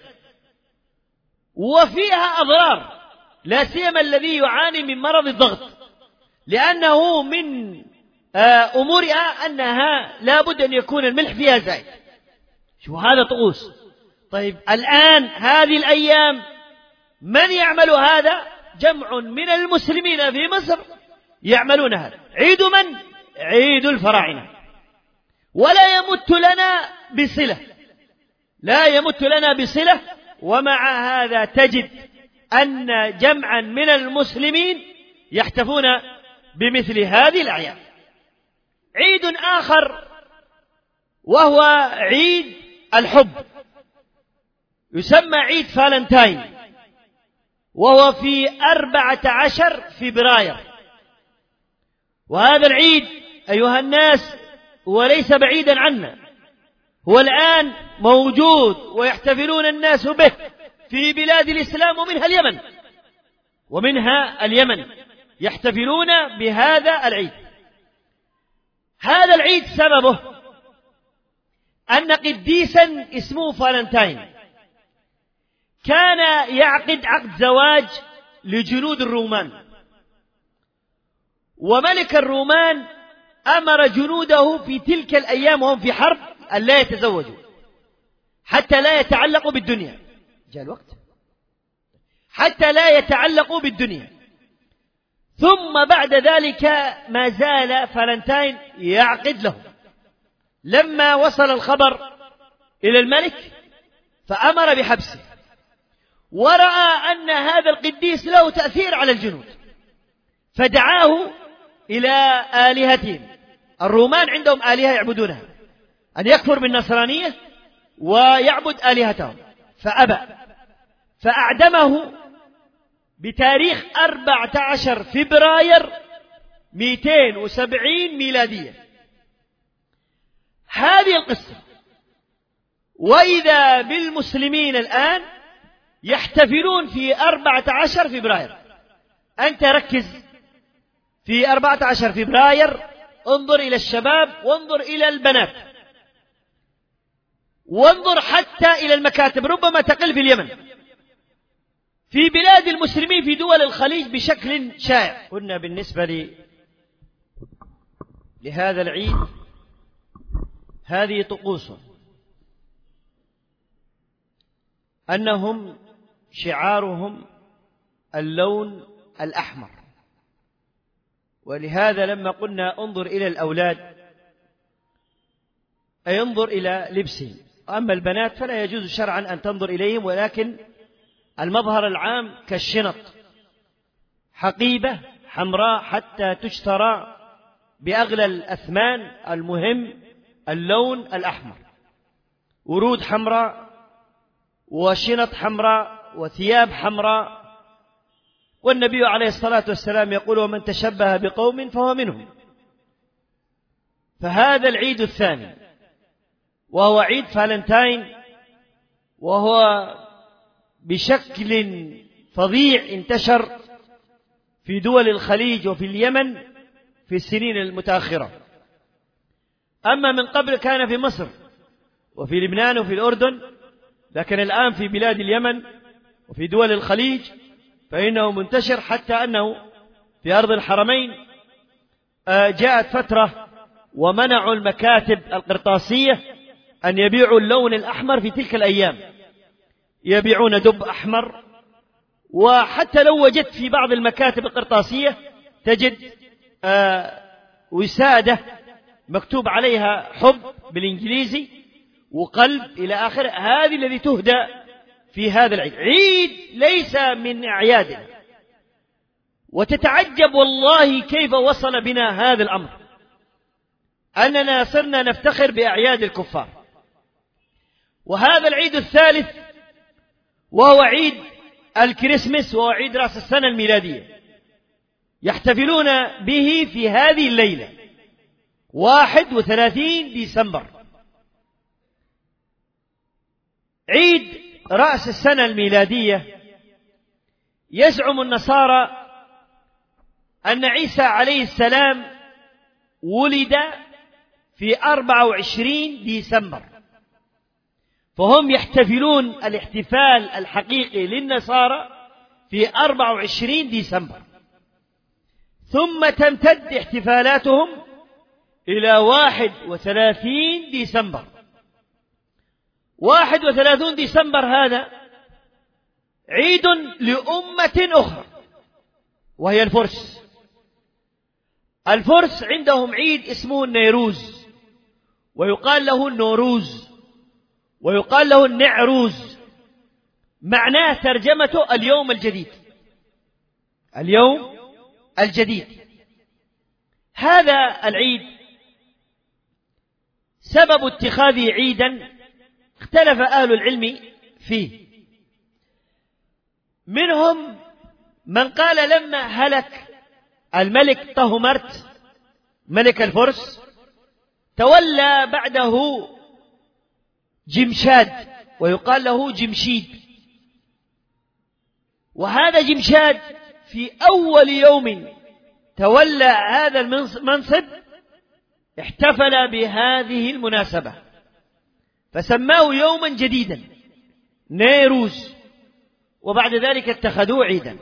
S1: وفيها أضرار، لا سيما الذي يعاني من مرض الضغط، لأنه من أمورها أنها لا بد أن يكون الملح فيها زائد. شو هذا طقوس. طيب الآن هذه الأيام من يعمل هذا؟ جمع من المسلمين في مصر يعملون هذا. عيد من؟ عيد الفراعنة، ولا يمت لنا بصلة، لا يمت لنا بصلة. ومع هذا تجد أن جمعا من المسلمين يحتفون بمثل هذه الأعياد. عيد آخر وهو عيد الحب، يسمى عيد فالنتاين، وهو في أربعة عشر فبراير. وهذا العيد أيها الناس وليس بعيدا عنا، هو الآن موجود ويحتفلون الناس به في بلاد الإسلام ومنها اليمن، ومنها اليمن يحتفلون بهذا العيد. هذا العيد سببه أن قديسا اسمه فالنتاين كان يعقد عقد زواج لجنود الرومان، وملك الرومان أمر جنوده في تلك الأيام وهم في حرب أن لا يتزوجوا حتى لا يتعلقوا بالدنيا. جاء الوقت حتى لا يتعلقوا بالدنيا. ثم بعد ذلك ما زال فالنتاين يعقد له. لما وصل الخبر إلى الملك فأمر بحبسه، ورأى أن هذا القديس له تأثير على الجنود، فدعاه إلى آلهتهم. الرومان عندهم آلهة يعبدونها، أن يكفر بالنصرانية ويعبد آلهتهم، فأبى، فأعدمه بتاريخ أربعة عشر فبراير مئتين وسبعين ميلادية. هذه القصة. وإذا بالمسلمين الآن يحتفلون في أربعة عشر فبراير. أنت ركز في أربعة عشر فبراير، انظر إلى الشباب وانظر إلى البنات وانظر حتى إلى المكاتب، ربما تقل في اليمن، في بلاد المسلمين في دول الخليج بشكل شائع. قلنا بالنسبة لي لهذا العيد هذه طقوسه، أنهم شعارهم اللون الأحمر. ولهذا لما قلنا انظر إلى الأولاد أي انظر إلى لبسهم، أما البنات فلا يجوز شرعا أن تنظر إليهم، ولكن المظهر العام كالشنط، حقيبة حمراء حتى تشترى بأغلى الأثمان، المهم اللون الأحمر، ورود حمراء وشنط حمراء وثياب حمراء. والنبي عليه الصلاة والسلام يقول ومن تشبه بقوم فهو منهم. فهذا العيد الثاني وهو عيد فالنتاين، وهو بشكل فظيع انتشر في دول الخليج وفي اليمن في السنين المتأخرة. أما من قبل كان في مصر وفي لبنان وفي الأردن، لكن الآن في بلاد اليمن وفي دول الخليج فإنه منتشر، حتى أنه في أرض الحرمين جاءت فترة ومنعوا المكاتب القرطاسية أن يبيعوا اللون الأحمر في تلك الأيام، يبيعون دب أحمر. وحتى لو وجدت في بعض المكاتب القرطاسية تجد وسادة مكتوب عليها حب بالإنجليزي وقلب إلى آخر. هذه الذي تهدى في هذا العيد. عيد ليس من أعيادنا، وتتعجب والله كيف وصل بنا هذا الأمر أننا صرنا نفتخر بأعياد الكفار. وهذا العيد الثالث وهو عيد الكريسماس، وهو عيد رأس السنة الميلادية، يحتفلون به في هذه الليلة واحد وثلاثين ديسمبر. عيد رأس السنة الميلادية يزعم النصارى أن عيسى عليه السلام ولد في أربعة وعشرين ديسمبر، فهم يحتفلون الاحتفال الحقيقي للنصارى في أربعة وعشرين ديسمبر، ثم تمتد احتفالاتهم إلى واحد وثلاثين ديسمبر. واحد وثلاثون ديسمبر هذا عيد لأمة أخرى وهي الفرس. الفرس عندهم عيد اسمه النيروز، ويقال له النوروز، ويقال له النعروز، معناه ترجمته اليوم الجديد. اليوم الجديد هذا العيد سبب اتخاذه عيدا اختلف أهل العلم فيه. منهم من قال لما هلك الملك طهمرت ملك الفرس تولى بعده جمشاد، ويقال له جمشيد، وهذا جمشاد في أول يوم تولى هذا المنصب احتفل بهذه المناسبة فسماه يوما جديدا نيروز، وبعد ذلك اتخذوه عيدا.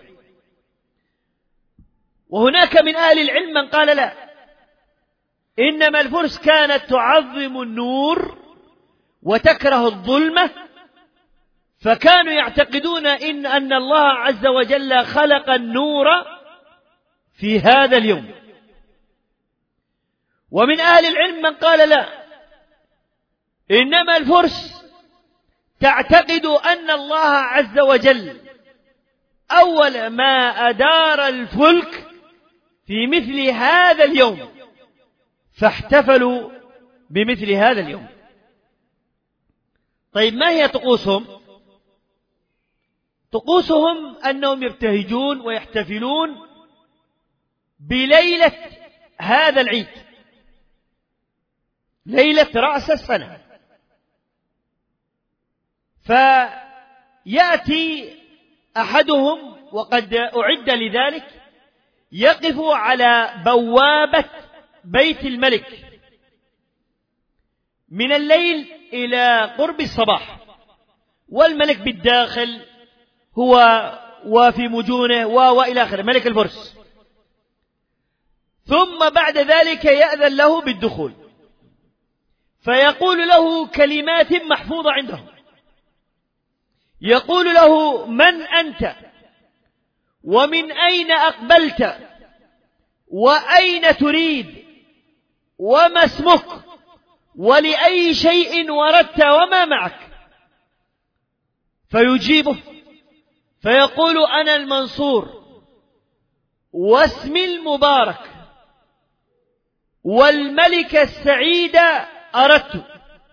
S1: وهناك من أهل العلم من قال لا، إنما الفرس كانت تعظم النور وتكره الظلمة، فكانوا يعتقدون إن أن الله عز وجل خلق النور في هذا اليوم. ومن أهل العلم من قال لا، إنما الفرس تعتقد أن الله عز وجل أول ما أدار الفلك في مثل هذا اليوم فاحتفلوا بمثل هذا اليوم. طيب ما هي طقوسهم؟ طقوسهم أنهم يبتهجون ويحتفلون بليلة هذا العيد، ليلة رأس السنة. فيأتي أحدهم وقد أعد لذلك يقف على بوابة بيت الملك من الليل إلى قرب الصباح، والملك بالداخل هو وفي مجونه وإلى آخره، ملك الفرس. ثم بعد ذلك يأذن له بالدخول، فيقول له كلمات محفوظة عندهم، يقول له: من أنت؟ ومن أين أقبلت؟ وأين تريد؟ وما اسمك؟ ولأي شيء وردت؟ وما معك؟ فيجيبه فيقول: أنا المنصور، واسمي المبارك، والملك السعيد أردت،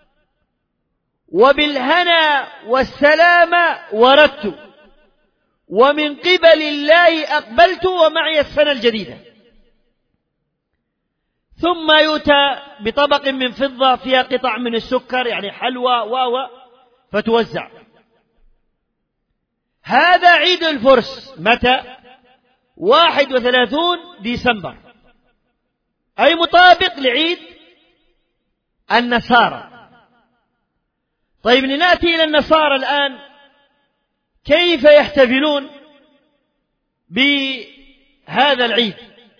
S1: وبالهنا والسلام وردت، ومن قبل الله أقبلت، ومعي السنة الجديدة. ثم يؤتى بطبق من فضة فيها قطع من السكر، يعني حلوى واو، فتوزع. هذا عيد الفرس متى؟ واحد وثلاثون ديسمبر، أي مطابق لعيد النصارى. طيب لنأتي إلى النصارى الآن، كيف يحتفلون بهذا العيد؟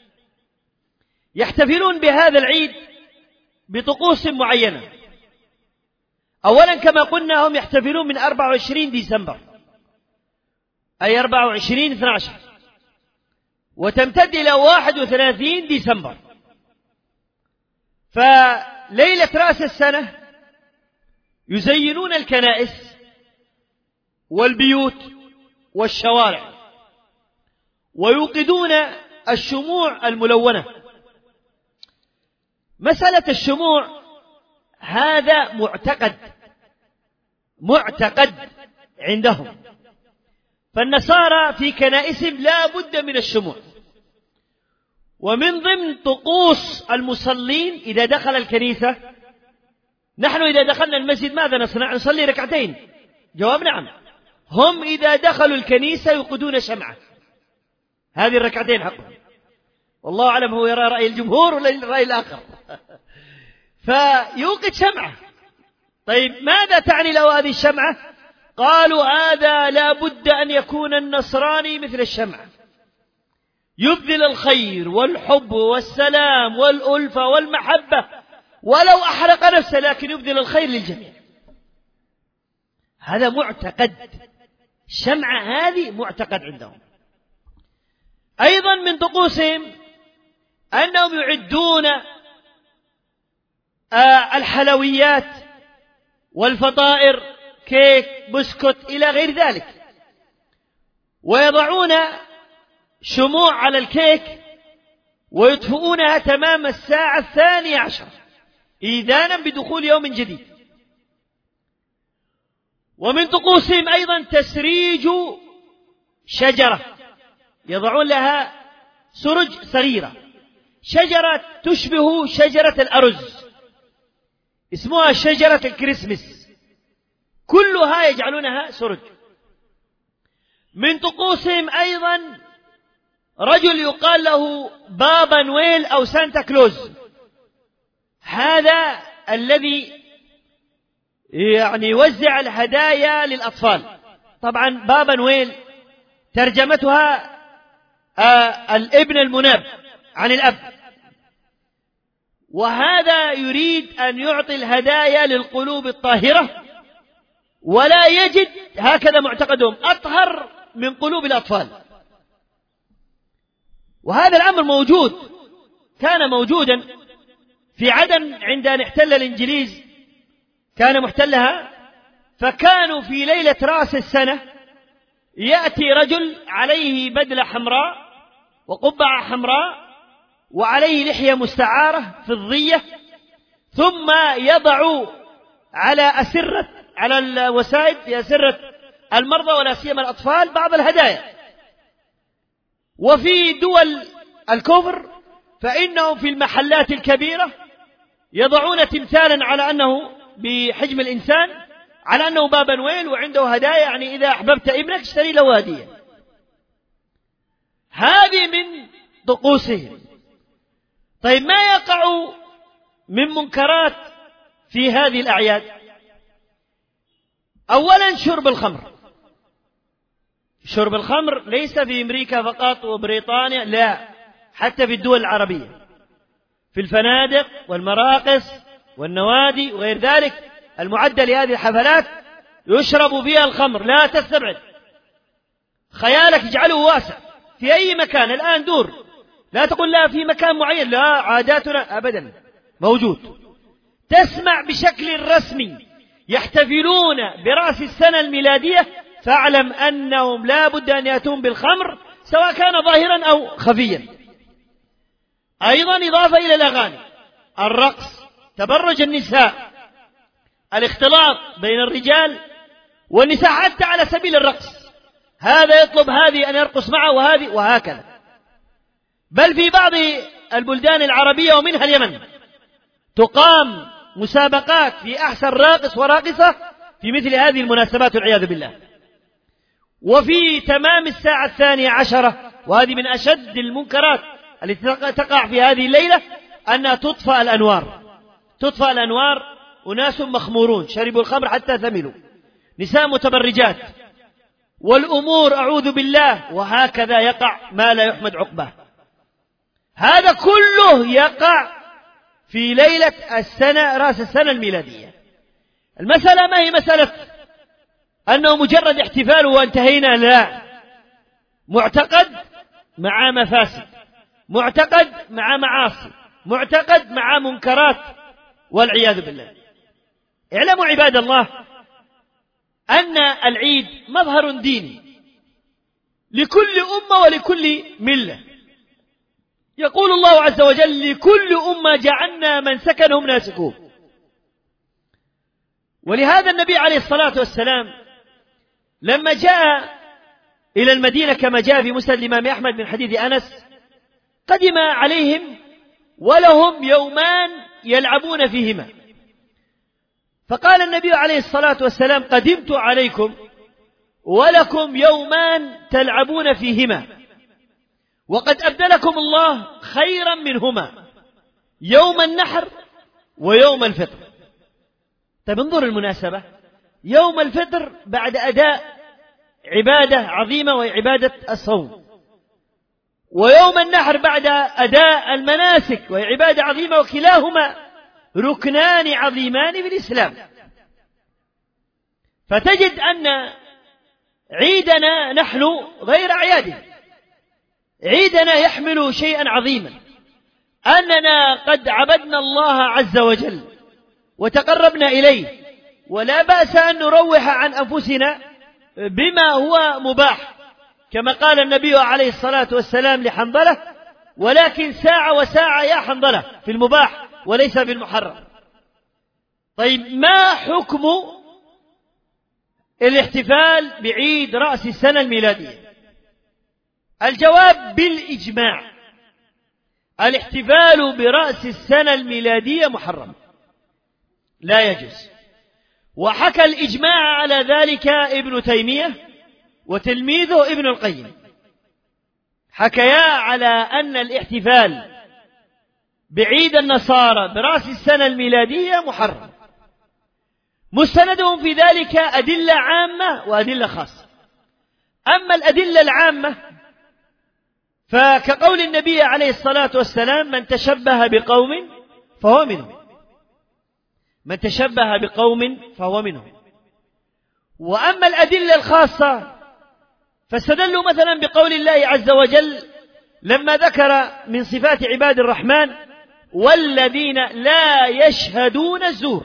S1: يحتفلون بهذا العيد بطقوس معينة. أولا كما قلنا هم يحتفلون من أربعة وعشرين ديسمبر، أي أربعة وعشرين اثني عشر، وتمتد إلى واحد وثلاثين ديسمبر. فليلة رأس السنة يزينون الكنائس والبيوت والشوارع، ويوقدون الشموع الملونة. مسألة الشموع هذا معتقد معتقد عندهم، فالنصارى في كنائسهم لا بد من الشموع. ومن ضمن طقوس المصلين إذا دخل الكنيسة، نحن إذا دخلنا المسجد ماذا نصنع؟ نصلي ركعتين، جواب نعم. هم إذا دخلوا الكنيسة يوقدون شمعة، هذه الركعتين حقهم، والله أعلم هو يرى رأي الجمهور ولا الرأي الآخر. فيوقد شمعة. طيب ماذا تعني له هذه الشمعة؟ قالوا هذا لا بد أن يكون النصراني مثل الشمعة، يبذل الخير والحب والسلام والألفة والمحبة، ولو أحرق نفسه لكن يبذل الخير للجميع. هذا معتقد، الشمعة هذه معتقد عندهم. أيضا من طقوسهم أنهم يعدون الحلويات والفطائر، كيك، بسكوت إلى غير ذلك، ويضعون شموع على الكيك ويطفئونها تمام الساعة الثانية عشر إذانا بدخول يوم جديد. ومن طقوسهم أيضا تسريج شجرة، يضعون لها سرج صغيرة، شجرة تشبه شجرة الأرز، اسمها شجرة الكريسماس، كلها يجعلونها سرج. من طقوسهم أيضا رجل يقال له بابا نويل أو سانتا كلوز، هذا الذي يعني يوزع الهدايا للأطفال. طبعا بابا نويل ترجمتها آه الابن المناب عن الأب، وهذا يريد أن يعطي الهدايا للقلوب الطاهرة، ولا يجد، هكذا معتقدهم، أطهر من قلوب الأطفال. وهذا الأمر موجود، كان موجودا في عدن عند أن احتل الإنجليز، كان محتلها، فكانوا في ليلة رأس السنة يأتي رجل عليه بدلة حمراء وقبعة حمراء وعليه لحية مستعارة فضية، ثم يضع على أسرة على الوسائد في أسرة المرضى ولا سيما الأطفال بعض الهدايا. وفي دول الكفر فإنهم في المحلات الكبيرة يضعون تمثالا على أنه بحجم الإنسان، على أنه بابا نويل وعنده هدايا، يعني إذا أحببت ابنك اشتري له هدية. هذه من طقوسهم. طيب ما يقع من منكرات في هذه الأعياد؟ أولا شرب الخمر. شرب الخمر ليس في أمريكا فقط وبريطانيا، لا، حتى في الدول العربية، في الفنادق والمراقص والنوادي وغير ذلك المعدة لهذه الحفلات يشرب فيها الخمر. لا تستبعد، خيالك اجعله واسع، في أي مكان الآن دور، لا تقول لا في مكان معين، لا، عاداتنا أبدا موجود. تسمع بشكل رسمي يحتفلون برأس السنة الميلادية، فاعلم أنهم لا بد أن يأتون بالخمر سواء كان ظاهرا أو خفيا. أيضا إضافة إلى الأغاني، الرقص، تبرج النساء، الاختلاط بين الرجال والنساء حتى على سبيل الرقص، هذا يطلب هذه أن يرقص معه وهذه وهكذا. بل في بعض البلدان العربية ومنها اليمن تقام مسابقات في أحسن راقص وراقصة في مثل هذه المناسبات والعياذ بالله. وفي تمام الساعة الثانية عشرة، وهذه من أشد المنكرات التي تقع في هذه الليلة، أنها تطفأ الأنوار. تطفأ الأنوار، أناس مخمورون شربوا الخمر حتى ثملوا، نساء متبرجات، والأمور أعوذ بالله، وهكذا يقع ما لا يحمد عقباه. هذا كله يقع في ليلة السنة رأس السنة الميلادية. المسألة ما هي مسألة أنه مجرد احتفال وانتهينا، لا، معتقد مع مفاسد، معتقد مع معاصي، معتقد مع منكرات والعياذ بالله. اعلموا عباد الله أن العيد مظهر ديني لكل أمة ولكل ملة. يقول الله عز وجل: لكل أمة جعلنا منسكنهم ناسكوه. ولهذا النبي عليه الصلاة والسلام لما جاء إلى المدينة كما جاء في مسند الإمام أحمد من حديث أنس، قدم عليهم ولهم يومان يلعبون فيهما، فقال النبي عليه الصلاة والسلام: قدمت عليكم ولكم يومان تلعبون فيهما، وقد أبدلكم الله خيرا منهما، يوم النحر ويوم الفطر. طيب انظر المناسبة، يوم الفطر بعد أداء عبادة عظيمة وهي عبادة الصوم، ويوم النحر بعد أداء المناسك وهي عبادة عظيمة، وكلاهما ركنان عظيمان في الإسلام. فتجد أن عيدنا نحن غير أعياده، عيدنا يحمل شيئا عظيما، أننا قد عبدنا الله عز وجل وتقربنا إليه، ولا بأس أن نروح عن أنفسنا بما هو مباح، كما قال النبي عليه الصلاة والسلام لحنظلة: ولكن ساعة وساعة يا حنظلة في المباح وليس في المحرم. طيب ما حكم الاحتفال بعيد رأس السنة الميلادية؟ الجواب بالإجماع: الاحتفال برأس السنة الميلادية محرم، لا يجوز. وحكى الإجماع على ذلك ابن تيمية وتلميذه ابن القيم، حكيا على أن الاحتفال بعيد النصارى برأس السنة الميلادية محرم. مستندهم في ذلك أدلة عامة وأدلة خاصة. أما الأدلة العامة فكقول النبي عليه الصلاة والسلام: من تشبه بقوم فهو منهم، من تشبه بقوم فهو منهم. وأما الأدلة الخاصة فاستدلوا مثلا بقول الله عز وجل لما ذكر من صفات عباد الرحمن: والذين لا يشهدون الزور.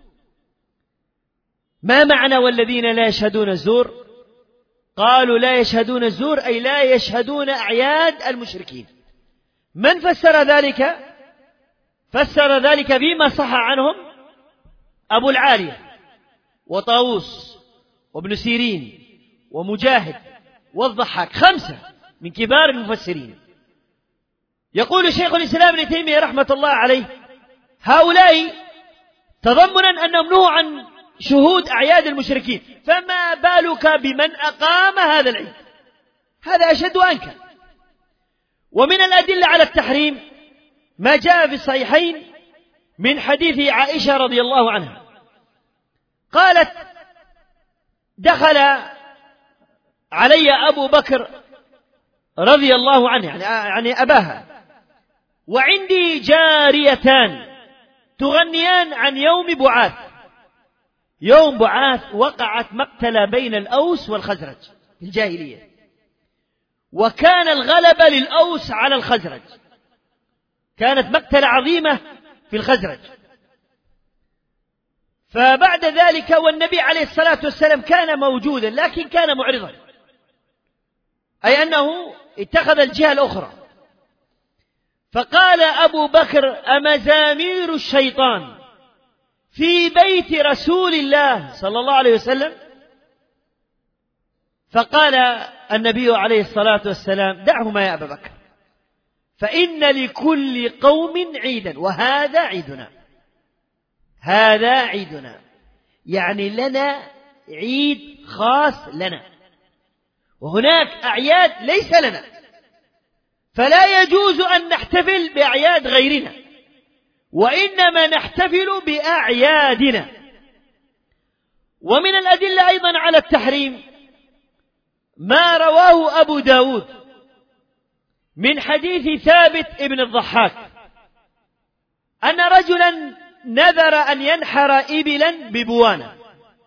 S1: ما معنى والذين لا يشهدون الزور؟ قالوا لا يشهدون الزور أي لا يشهدون أعياد المشركين. من فسر ذلك؟ فسر ذلك فيما صح عنهم أبو العالية وطاووس وابن سيرين ومجاهد والضحاك، خمسة من كبار المفسرين. يقول شيخ الإسلام ابن تيمية رحمة الله عليه: هؤلاء تضمنا أنهم نهوا عن شهود أعياد المشركين، فما بالك بمن أقام هذا العيد؟ هذا أشد وأنكر. ومن الأدلة على التحريم ما جاء في الصحيحين من حديث عائشة رضي الله عنها، قالت: دخل علي أبو بكر رضي الله عنه، يعني, يعني أباها، وعندي جاريتان تغنيان عن يوم بعاث. يوم بعاث وقعت مقتلة بين الأوس والخزرج في الجاهلية، وكان الغلبة للأوس على الخزرج، كانت مقتلة عظيمة في الخزرج. فبعد ذلك والنبي عليه الصلاة والسلام كان موجودا لكن كان معرضا، أي أنه اتخذ الجهة الأخرى. فقال أبو بكر: أمزامير الشيطان في بيت رسول الله صلى الله عليه وسلم؟ فقال النبي عليه الصلاة والسلام: دعهما يا أبا بكر، فإن لكل قوم عيدا وهذا عيدنا، هذا عيدنا، يعني لنا عيد خاص لنا، وهناك أعياد ليس لنا، فلا يجوز أن نحتفل بأعياد غيرنا، وإنما نحتفل بأعيادنا. ومن الأدلة أيضا على التحريم ما رواه أبو داود من حديث ثابت ابن الضحاك أن رجلا نذر أن ينحر إبلا ببوانة،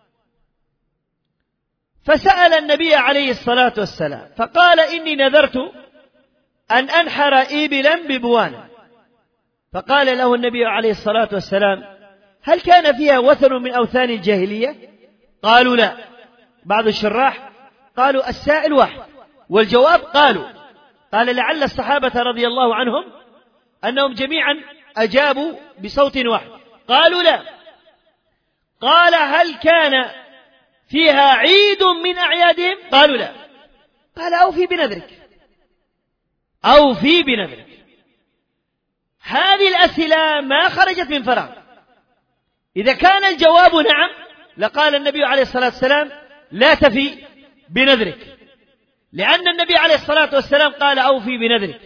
S1: فسأل النبي عليه الصلاة والسلام فقال: إني نذرت أن أنحر إبلا ببوانة. فقال له النبي عليه الصلاة والسلام: هل كان فيها وثن من أوثان الجاهلية؟ قالوا لا. بعض الشراح قالوا السائل واحد، والجواب قالوا قال لعل الصحابة رضي الله عنهم أنهم جميعا أجابوا بصوت واحد، قالوا لا. قال: هل كان فيها عيد من أعيادهم؟ قالوا لا. قال: أوفي بنذرك، أوفي بنذرك. هذه الأسئلة ما خرجت من فراغ، إذا كان الجواب نعم لقال النبي عليه الصلاة والسلام لا تفي بنذرك، لأن النبي عليه الصلاة والسلام قال أوفي بنذرك،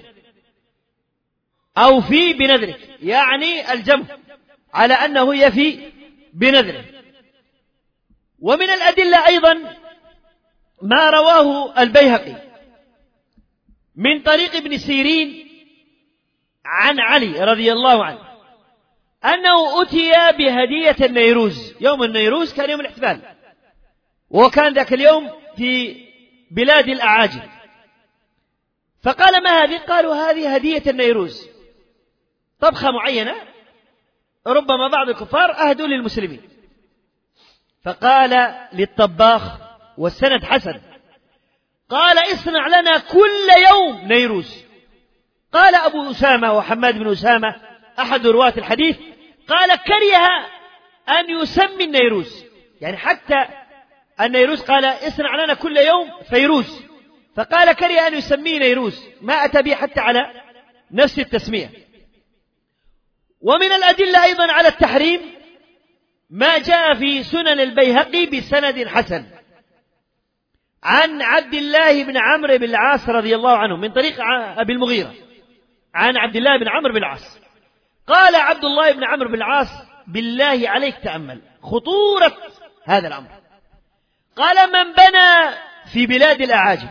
S1: أوفي بنذرك يعني الجمع على أنه يفي بنذره. ومن الأدلة أيضا ما رواه البيهقي من طريق ابن سيرين عن علي رضي الله عنه أنه أتي بهدية النيروز. يوم النيروز كان يوم الاحتفال، وكان ذاك اليوم في بلاد الأعاجم، فقال ما هذه؟ قالوا هذه هدية النيروز، طبخة معينة ربما بعض الكفار أهدوا للمسلمين. فقال للطباخ والسند حسن، قال اصنع لنا كل يوم نيروز. قال أبو أسامة وحماد بن أسامة أحد رواة الحديث قال كره أن يسمي النيروز، يعني حتى النيروز قال اصنع لنا كل يوم فيروز، فقال كره أن يسميه نيروز، ما أتى به حتى على نفس التسمية. ومن الأدلة أيضا على التحريم ما جاء في سنن البيهقي بسند حسن عن عبد الله بن عمرو بن العاص رضي الله عنه من طريق أبي المغيرة عن عبد الله بن عمرو بن العاص قال عبد الله بن عمرو بن العاص بالله عليك تأمل خطورة هذا الأمر. قال من بنى في بلاد الأعاجم،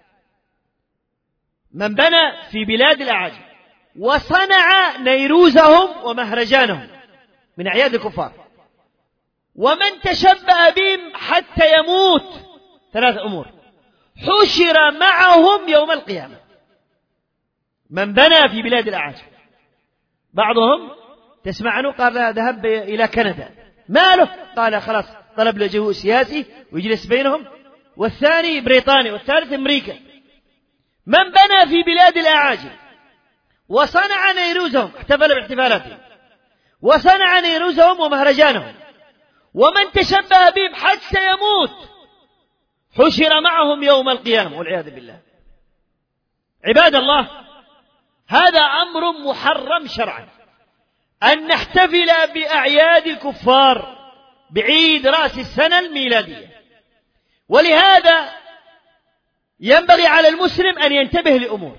S1: من بنى في بلاد الأعاجم وصنع نيروزهم ومهرجانهم من أعياد الكفار، ومن تشبه بهم حتى يموت، ثلاث أمور، حشر معهم يوم القيامة. من بنى في بلاد الأعاجم، بعضهم تسمع عنه قال ذهب إلى كندا، ما له؟ قال خلاص طلب لجوء سياسي ويجلس بينهم، والثاني بريطاني، والثالث أمريكا. من بنى في بلاد الأعاجم وصنع نيروزهم، احتفل باحتفالاتهم وصنع نيروزهم ومهرجانهم، ومن تشبه بهم حتى يموت حشر معهم يوم القيامة والعياذ بالله. عباد الله، هذا أمر محرم شرعا أن نحتفل بأعياد الكفار بعيد رأس السنة الميلادية، ولهذا ينبغي على المسلم أن ينتبه لأمور،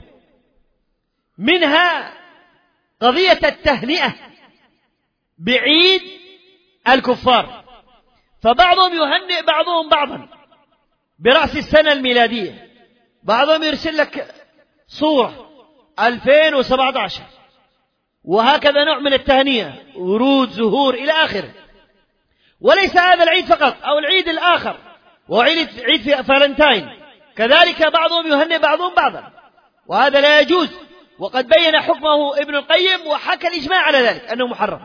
S1: منها قضية التهنئة بعيد الكفار، فبعضهم يهنئ بعضهم بعضا برأس السنة الميلادية، بعضهم يرسل لك صورة ألفين وسبعة عشر وهكذا نوع من التهنئة، ورود، زهور إلى آخره. وليس هذا العيد فقط، أو العيد الآخر وعيد عيد في فالنتاين كذلك بعضهم يهنئ بعضهم بعضا، وهذا لا يجوز، وقد بين حكمه ابن القيم وحكى الإجماع على ذلك أنه محرم.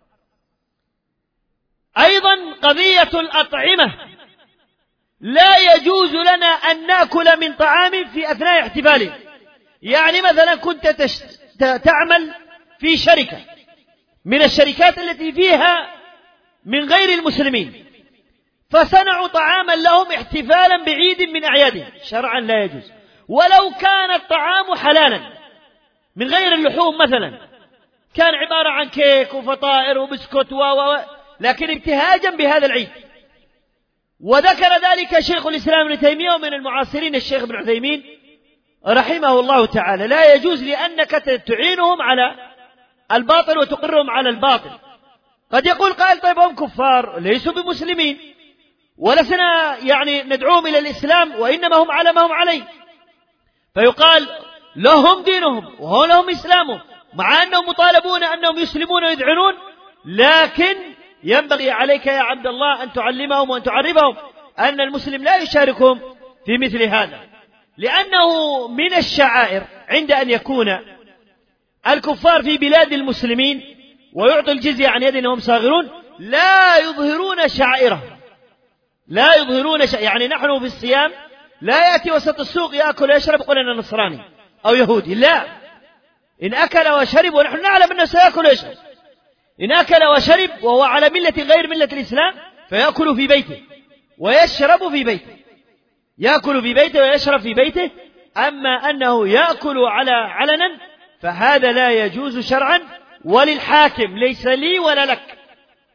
S1: أيضا قضية الأطعمة، لا يجوز لنا أن نأكل من طعام في أثناء احتفاله. يعني مثلا كنت تش... تعمل في شركة من الشركات التي فيها من غير المسلمين، فصنعوا طعاما لهم احتفالا بعيد من أعيادهم، شرعا لا يجوز، ولو كان الطعام حلالا من غير اللحوم، مثلا كان عبارة عن كيك وفطائر وبسكوت و و لكن ابتهاجا بهذا العيد. وذكر ذلك شيخ الإسلام ابن تيمية ومن المعاصرين الشيخ ابن عثيمين رحمه الله تعالى، لا يجوز لأنك تعينهم على الباطل وتقرهم على الباطل. قد يقول قائل طيب هم كفار ليسوا بمسلمين ولسنا يعني ندعوهم إلى الإسلام، وإنما هم على ما هم عليه، فيقال لهم دينهم وهو لهم إسلامهم، مع أنهم مطالبون أنهم يسلمون ويذعنون، لكن ينبغي عليك يا عبد الله أن تعلمهم وأن تعرفهم أن المسلم لا يشاركهم في مثل هذا، لأنه من الشعائر عند أن يكون الكفار في بلاد المسلمين ويعطوا الجزية عن يد أنهم صاغرون، لا يظهرون شعائره، لا يظهرون شع... يعني نحن في الصيام لا يأتي وسط السوق يأكل ويشرب يقول أنا نصراني أو يهودي، لا، إن أكل وشرب ونحن نعلم أنه سيأكل ويشرب، إن أكل وشرب وهو على ملة غير ملة الإسلام فيأكل في بيته ويشرب في بيته، يأكل في بيته ويشرب في بيته. أما أنه يأكل على علنا فهذا لا يجوز شرعا، وللحاكم ليس لي ولا لك،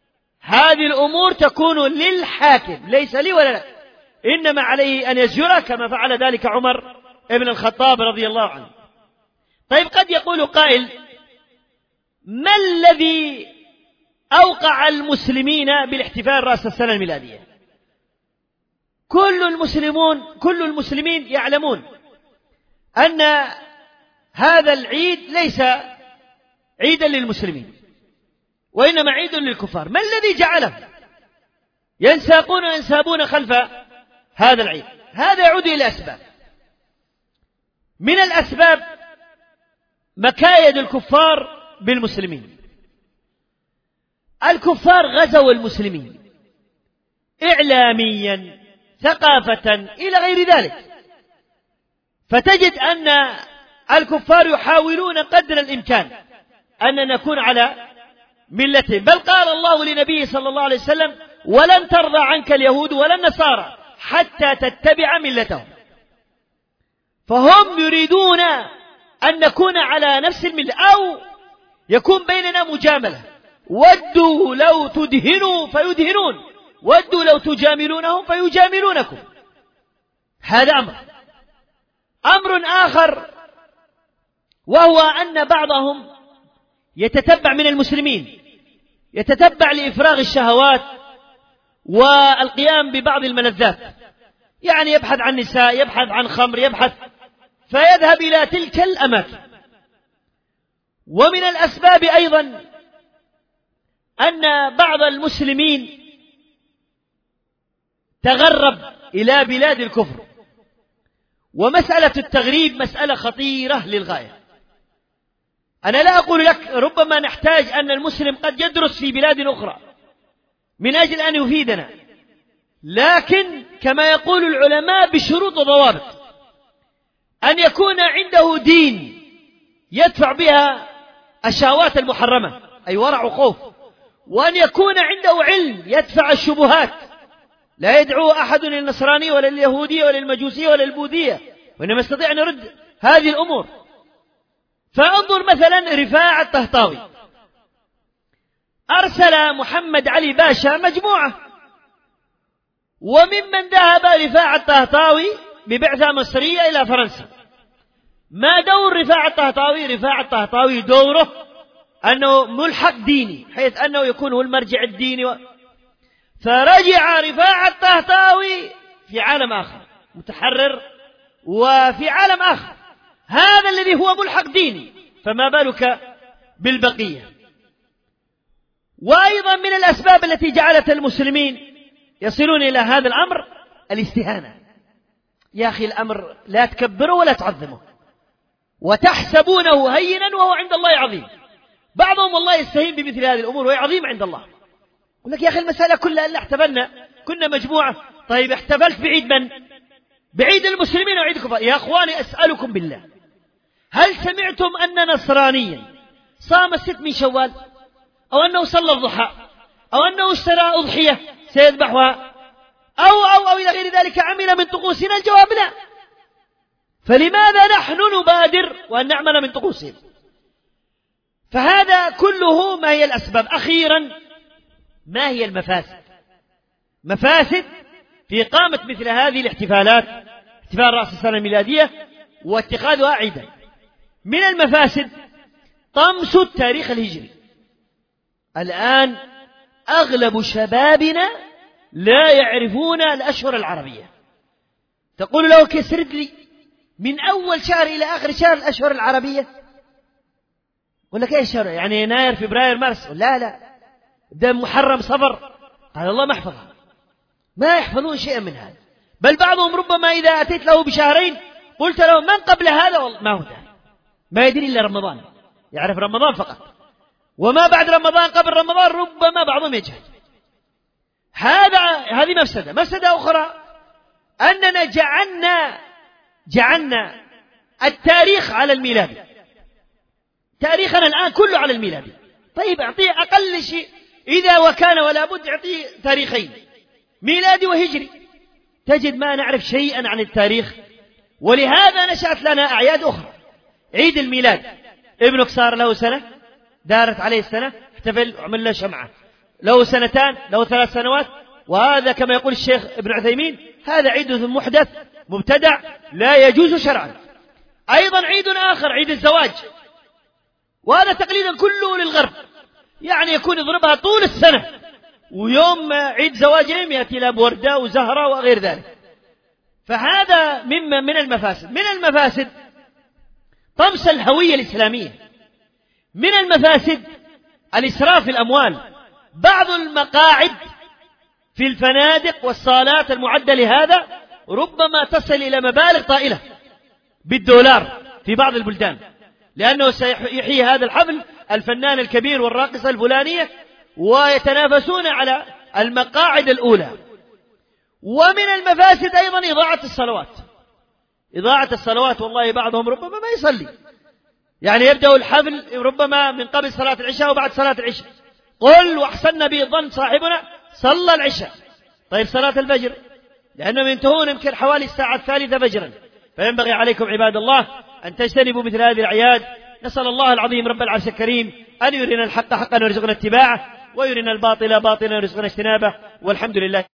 S1: هذه الأمور تكون للحاكم، ليس لي ولا لك، إنما عليه أن يزجر كما فعل ذلك عمر ابن الخطاب رضي الله عنه. طيب قد يقول قائل: ما الذي أوقع المسلمين بالاحتفال رأس السنة الميلادية؟ كل المسلمون كل المسلمين يعلمون أن هذا العيد ليس عيدا للمسلمين وإنما عيد للكفار. ما الذي جعله ينساقون وينسابون خلف هذا العيد؟ هذا يعود إلى أسباب. من الأسباب مكايد الكفار بالمسلمين. الكفار غزوا المسلمين إعلاميا، ثقافة، إلى غير ذلك، فتجد أن الكفار يحاولون قدر الإمكان أن نكون على ملتهم. بل قال الله لنبيه صلى الله عليه وسلم: ولن ترضى عنك اليهود ولا النصارى حتى تتبع ملتهم. فهم يريدون أن نكون على نفس الملة، أو يكون بيننا مجاملة. ودوا لو تدهنوا فيدهنون، ودوا لو تجاملونهم فيجاملونكم. هذا أمر. أمر آخر وهو أن بعضهم يتتبع من المسلمين، يتتبع لإفراغ الشهوات والقيام ببعض الملذات، يعني يبحث عن نساء، يبحث عن خمر، يبحث، فيذهب إلى تلك الأماكن. ومن الأسباب أيضا أن بعض المسلمين تغرب إلى بلاد الكفر، ومسألة التغريب مسألة خطيرة للغاية. أنا لا أقول لك ربما نحتاج أن المسلم قد يدرس في بلاد أخرى من أجل أن يفيدنا، لكن كما يقول العلماء بشروط وضوابط: أن يكون عنده دين يدفع بها الشهوات المحرمة، أي ورع وخوف، وأن يكون عنده علم يدفع الشبهات، لا يدعو أحد للنصرانية ولا لليهودية ولا للمجوسية ولا للبوذية، وإنما يستطيع أن يرد هذه الأمور. فانظر مثلا رفاعة الطهطاوي، أرسل محمد علي باشا مجموعة، وممن ذهب رفاعة الطهطاوي ببعثة مصرية إلى فرنسا. ما دور رفاعة الطهطاوي؟ رفاعة الطهطاوي دوره أنه ملحق ديني، حيث أنه يكون هو المرجع الديني و... فرجع رفاعة الطهطاوي في عالم آخر متحرر وفي عالم آخر، هذا الذي هو ملحق ديني، فما بالك بالبقية. وأيضا من الأسباب التي جعلت المسلمين يصلون إلى هذا الأمر الاستهانة. يا أخي الأمر لا تكبره ولا تعظمه، وتحسبونه هينا وهو عند الله عظيم. بعضهم والله يستهين بمثل هذه الأمور وهي عظيمة عند الله. يقول لك يا أخي المسألة كلها اللي احتفلنا كنا مجموعة. طيب احتفلت بعيد من؟ بعيد المسلمين وعيد الكفار. يا أخواني أسألكم بالله، هل سمعتم أن نصرانيا صام الست من شوال، أو أنه صلى الضحى، أو أنه اشترى أضحية سيذبحها، أو أو أو إلى غير ذلك عمل من طقوسنا؟ الجواب لا. فلماذا نحن نبادر وأن نعمل من طقوسهم؟ فهذا كله ما هي الأسباب. أخيرا، ما هي المفاسد؟ مفاسد في إقامة مثل هذه الاحتفالات، احتفال رأس السنة الميلادية واتخاذها عيدا. من المفاسد طمس التاريخ الهجري. الآن أغلب شبابنا لا يعرفون الأشهر العربية. تقول له كسرد لي من أول شهر إلى آخر شهر الأشهر العربية، يقول لك إيش شهر؟ يعني يناير فبراير مارس؟ لا لا، ده محرم صفر. قال الله ما احفظها، ما يحفظون شيئا من هذا. بل بعضهم ربما إذا أتيت له بشهرين قلت له من قبل هذا، والله ما هو ده، ما يدري إلا رمضان، يعرف رمضان فقط، وما بعد رمضان قبل رمضان ربما بعضهم يجهل. هذا هذه مفسدة. مفسدة أخرى أننا جعلنا جعلنا التاريخ على الميلادي. تاريخنا الآن كله على الميلادي. طيب أعطيه أقل شيء إذا وكان ولا بد، أعطيه تاريخين، ميلادي وهجري. تجد ما نعرف شيئا عن التاريخ. ولهذا نشأت لنا أعياد أخرى. عيد الميلاد، ابنك صار له سنة، دارت عليه السنة، احتفل وعمل له شمعة. له سنتان، له ثلاث سنوات، وهذا كما يقول الشيخ ابن عثيمين هذا عيد محدث مبتدع لا يجوز شرعا. أيضا عيد آخر عيد الزواج، وهذا تقليدا كله للغرب، يعني يكون يضربها طول السنة، ويوم عيد زواجهم يأتي له بوردة وزهرة وغير ذلك. فهذا مما من المفاسد. من المفاسد طمس الهوية الإسلامية. من المفاسد الإسراف في الأموال. بعض المقاعد في الفنادق والصالات المعدة لهذا ربما تصل إلى مبالغ طائلة بالدولار في بعض البلدان، لأنه سيحيي هذا الحفل الفنان الكبير والراقصة الفلانية، ويتنافسون على المقاعد الأولى. ومن المفاسد أيضا إضاعة الصلوات. إضاعة الصلوات، والله بعضهم ربما ما يصلي، يعني يبدأ الحفل ربما من قبل صلاة العشاء وبعد صلاة العشاء. قل وأحسن به ظن صاحبنا صلى العشاء، طيب صلاة الفجر، لأنهم ينتهون يمكن حوالي الساعة الثالثة فجرا. فينبغي عليكم عباد الله أن تجتنبوا مثل هذه الأعياد. نسأل الله العظيم رب العرش الكريم أن يرنا الحق حقا ويرزقنا اتباعه، ويرنا الباطل باطلا ويرزقنا اجتنابه، والحمد لله.